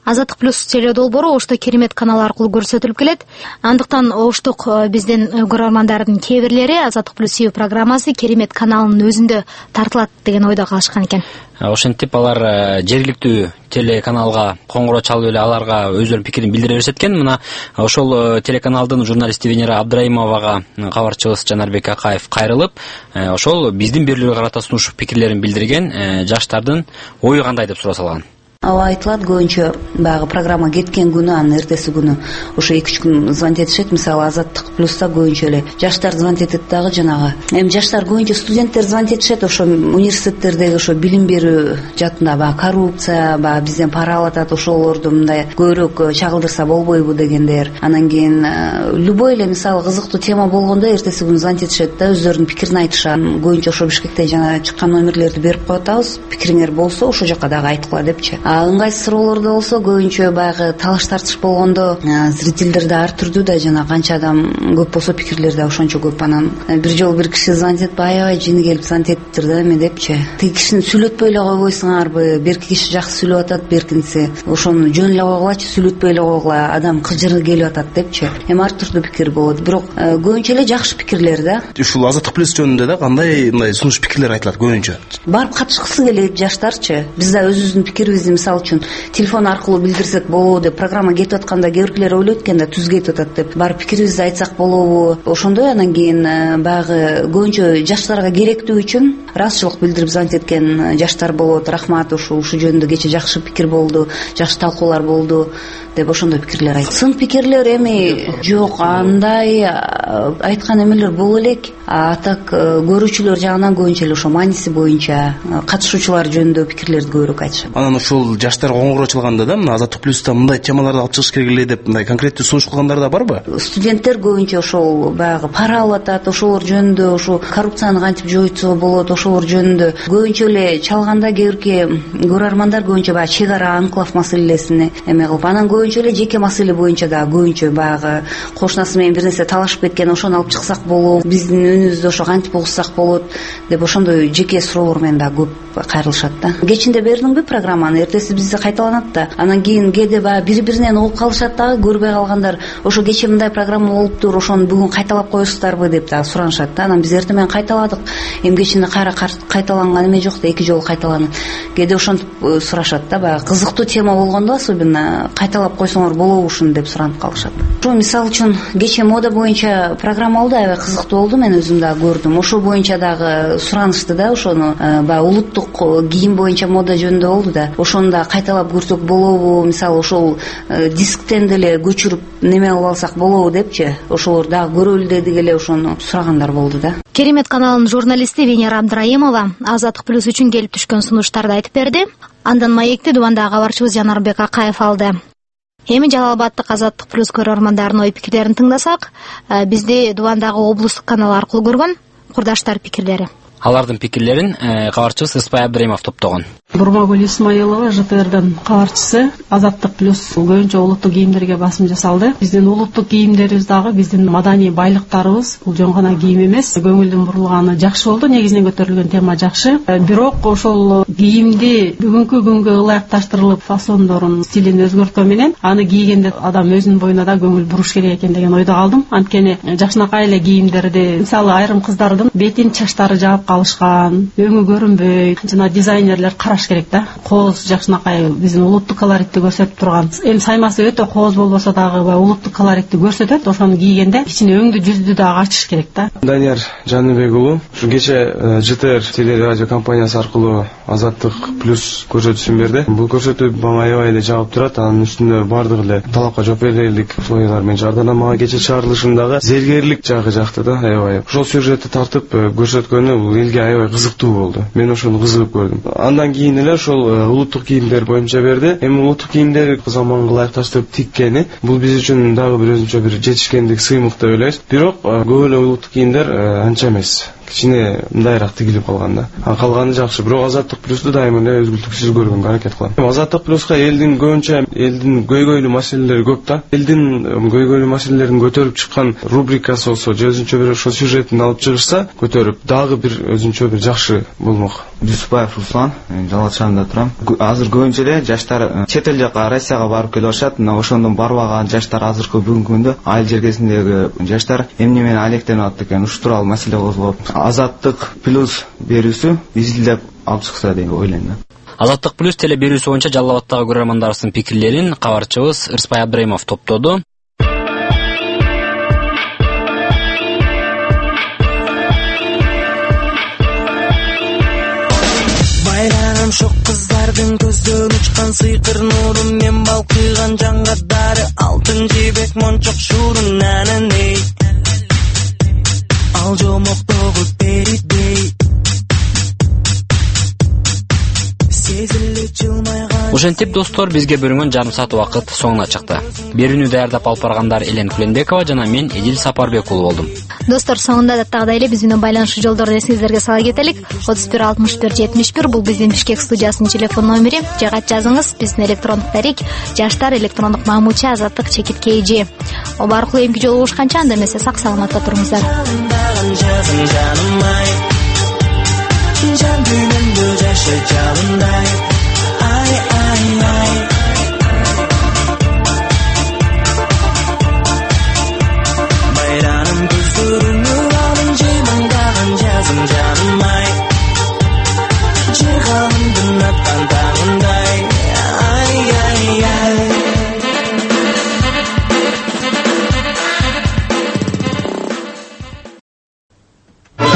Азаттык плюс теле долбоору Ошто Керемет каналы аркылуу көрсөтүлүп келет. Андыктан Оштук биздин көрөрмандардын кээ бирлери Азаттык плюс тв программасы Керемет каналынын өзүндө тартылат деген ойдо калышкан экен. Ошентип алар жергиликтүү телеканалга коңгуроо чалып эле аларга өздөрүнүн пикирин билдире беришет экен. Мына ошол телеканалдын журналисти Венера Абдраимовага кабарчыбыз Жанарбек Акаев кайрылып, ошол биздин берүүлөргө карата сунуш пикирлерин билдирген жаштардын ою кандай деп суроо салган. Ооба, айтылат көбүнчө баягы программа кеткен күнү, анын эртеси күнү ошо эки үч күн звонить этишет. Мисалы Азаттык плюста көбүнчө эле жаштар звонить этет дагы жанагы. Эми жаштар көбүнчө студенттер звонить этишет. Ошо университеттердеги ошо билим берүү жаатында баягы коррупция, баягы бизден пара алып атат, ошолорду мындай көбүрөөк чагылдырса болбойбу дегендер. Анан кийин любой эле мисалы кызыктуу тема болгондо эртеси күнү звонить этишет да өздөрүнүн пикирин айтышат. Көбүнчө ошо Бишкекте жана чыккан номерлерди берип коюп атабыз. Пикириңер болсо ошол жака дагы айткыла депчи. Ыңгайсыз суроолордо болсо көбүнчө баягы талаш тартыш болгондо зрительдер да ар түрдүү да, жана канча адам көп болсо пикирлер да ошончо көп. Анан бир жолу бир киши звонить этип аябай жини келип звонить этиптир да эме депчи. Тиги кишини сүйлөтпөй эле койбойсуңарбы? Берки киши жакшы сүйлөп атат, беркинси ошону жөн эле койгулачы, сүйлөтпөй эле койгула, адам кыжыры келип атат депчи. Эми ар түрдүү пикир болот, бирок көбүнчө эле жакшы пикирлер да. Ушул Азаттык плюс жөнүндө да кандай мындай сунуш пикирлер айтылат көбүнчө? Барып катышкысы келет жаштарчы. Биз да өзүбүздүн пикирибизди мисалы үчүн телефон аркылуу билдирсек болобу деп, программа кетип атканда кээ биркилер ойлойт экен да, түз кетип атат деп, барып пикирибизди айтсак болобу. Ошондой анан кийин баягы көбүнчө жаштарга керектүү үчүн ыраазычылык билдирип звонить эткен жаштар болот. Рахмат, ушу ушул жөнүндө кечээ жакшы пикир болду, жакшы талкуулар болду деп ошондой пикирлер айтты. Сын пикирлер эми жок, андай айткан эмелер боло элек. А так көрүүчүлөр жагынан көбүнчө эле ошо мааниси боюнча, катышуучулар жөнүндө пикирлерди көбүрөөк айтышат. Анан ошол жаштар коңгуроо чалганда да, мына Азаттык плюста мындай темаларды алып чыгыш керек эле деп мындай конкреттүү сунуш кылгандар да барбы? Студенттер көбүнчө ошол баягы пара алып атат, ошолор жөнүндө, ошо коррупцияны кантип жоюутса болот, ошолор жөнүндө көбүнчө эле чалганда кээ бирки көрөрмандар көбүнчө баягы чек ара анклав маселесине эме кылып, анан көбүнчө эле жеке маселе боюнча да көбүнчө баягы кошунасы менен бир нерсе талашып кеткен, ошону алып чыксак болот, биздин үнүбүздү ошо кантип угушсак болот деп ошондой жеке суроолор менен да көп кайрылышат да. Кечинде бердиңби программаны, эртеси бизде кайталанат да. Анан кийин кээде баягы бири-биринен угуп калышат дагы, көрбөй калгандар. Ошо кечээ мындай программа болуптур, ошону бүгүн кайталап коесуздарбы деп дагы суранышат да. Анан биз эртең менен кайталадык. Эми кечинде кайра кайталанган эме жок да, эки жолу кайталанды. Кээде ошентип сурашат да, баягы кызыктуу тема болгондо особенно кайталап койсоңор болобу ушуну деп суранып калышат. Ошо мисалы үчүн кечээ мода боюнча программа болду, аябай кызыктуу болду, мен өзүм дагы көрдүм. Ошол боюнча дагы суранышты да, ошону баягы улуттук кийим боюнча мода жөнүндө болду да. Ошону да кайталап көрсөк болобу, мисалы ошол дисктен деле көчүрүп неме кылып алсак болобу депчи. Ошолор дагы көрөлү дедик эле, ошону сурагандар болду да. Керемет каналынын журналисти Венера Абдраимова Азаттык плюс үчүн келип түшкөн сунуштарды айтып берди. Андан маекти Дубандагы кабарчыбыз Жанарбек Акаев алды. Эми Жалал Абадтык Азаттык плюс көрөрмандарынын ой пикирлерин тыңдасак, бизди Дубандагы облустук канал аркылуу көргөн курдаштар пикирлери. Алардын пикирлерин кабарчыбыз Ыспай Абдраимов топтогон. Бурмагүл Исмаилова, ЖТРдин кабарчысы. Азаттык плюс көбүнчө улуттук кийимдерге басым жасалды. Биздин улуттук кийимдерибиз дагы биздин маданий байлыктарыбыз, бул жөн гана кийим эмес. Көңүлдүн бурулганы жакшы болду, негизинен көтөрүлгөн тема жакшы. Бирок ошол кийимди бүгүнкү күнгө ылайыкташтырылып, фасондорун, стилин өзгөрткөн менен аны кийгенде адам өзүнүн боюна да көңүл буруш керек экен деген ойдо калдым. Анткени жакшынакай эле кийимдерди, мисалы айрым кыздардын бетин чачтары жаап калышкан, өңү көрүнбөй, жана дизайнерлер караш керек да. Кооз жакшынакай биздин улуттук колоритти көрсөтүп турган. Эми саймасы өтө кооз болбосо дагы улуттук колоритти көрсөтөт. Ошону кийгенде кичине өңдү жүздү дагы ачыш керек да. Данияр Жаныбек уулу, ушу кечээ ЖТР телерадио компаниясы аркылуу Азаттык плюс көрсөтүүсүн берди. Бул көрсөтүү мага аябай эле жагып турат. Анын үстүндө бардыгы эле талапка жооп берелик условиялар менен жардана. Мага кечээ чыгарылышындагы зергерлик жагы жакты да, аябай. Ошол сюжетти тартып көрсөткөнү бул элге аябай кызыктуу болду. Мен ошону кызыгып көрдүм. Андан кийин эле ошол улуттук кийимдер боюнча берди. Эми улуттук кийимдер заманга ылайыкташтырып тиккени бул биз үчүн дагы бир өзүнчө бир жетишкендик, сыймык деп ойлойбуз. Бирок көп эле улуттук кийимдер анча эмес. кичине мындайраак тигилип калган да. А калганы жакшы, бирок Азаттык плюсту дайыма эле өзгөлтүксүз көргөнгө аракет кылам. Азаттык плюска элдин көбүнчө элдин көйгөйлүү маселелери көп да. Элдин көйгөйлүү маселелерин көтөрүп чыккан рубрикасы болсо, же өзүнчө бир ошо сюжетин алып чыгышса, көтөрүп дагы бир өзүнчө бир жакшы болмок. Жусупаев Руслан, Жалал Шамда турам. Азыр көбүнчө эле жаштар чет эл жака, Россияга барып келип атышат. Мына ошондон барбаган жаштар азыркы бүгүнкү күндө айыл жергесиндеги жаштар эмне менен алектенип атат экен, ушу тууралуу маселе козгоп, Азаттык плюс берүүсү изилдеп алып чыкса деп ойлойм. Азаттык плюс теле берүүсү боюнча Жалал Абадтагы көрөрмандарыбыздын пикирлерин кабарчыбыз Ырспай Абдраимов топтоду. Байраган шок кыздардын көздөн учкан сыйкыр нурун, мен балкыган жанга дары алтын жебек мончок шуурун наныней. Ал жомоктогу беридей сезилип жылмайган. Ошентип достор, бизге бөлүнгөн жарым саат убакыт соңуна чыкты. Берүүнү даярдап алып баргандар Элен Куленбекова жана мен Эдил Сапарбек уулу болдум. Достор, соңунда даттагыдай эле биз менен байланыш жолдорун эсиңиздерге сала кетелик. отуз бир алтымыш бир жетимиш бир бул биздин Бишкек студиясынын телефон номери. Жагат жазыңыз, биздин электрондук дарек жаштар электрондук мамуча азаттык чекит kg. Оба аркылуу эмки жолугушканча анда эмесе сак саламатта туруңуздар.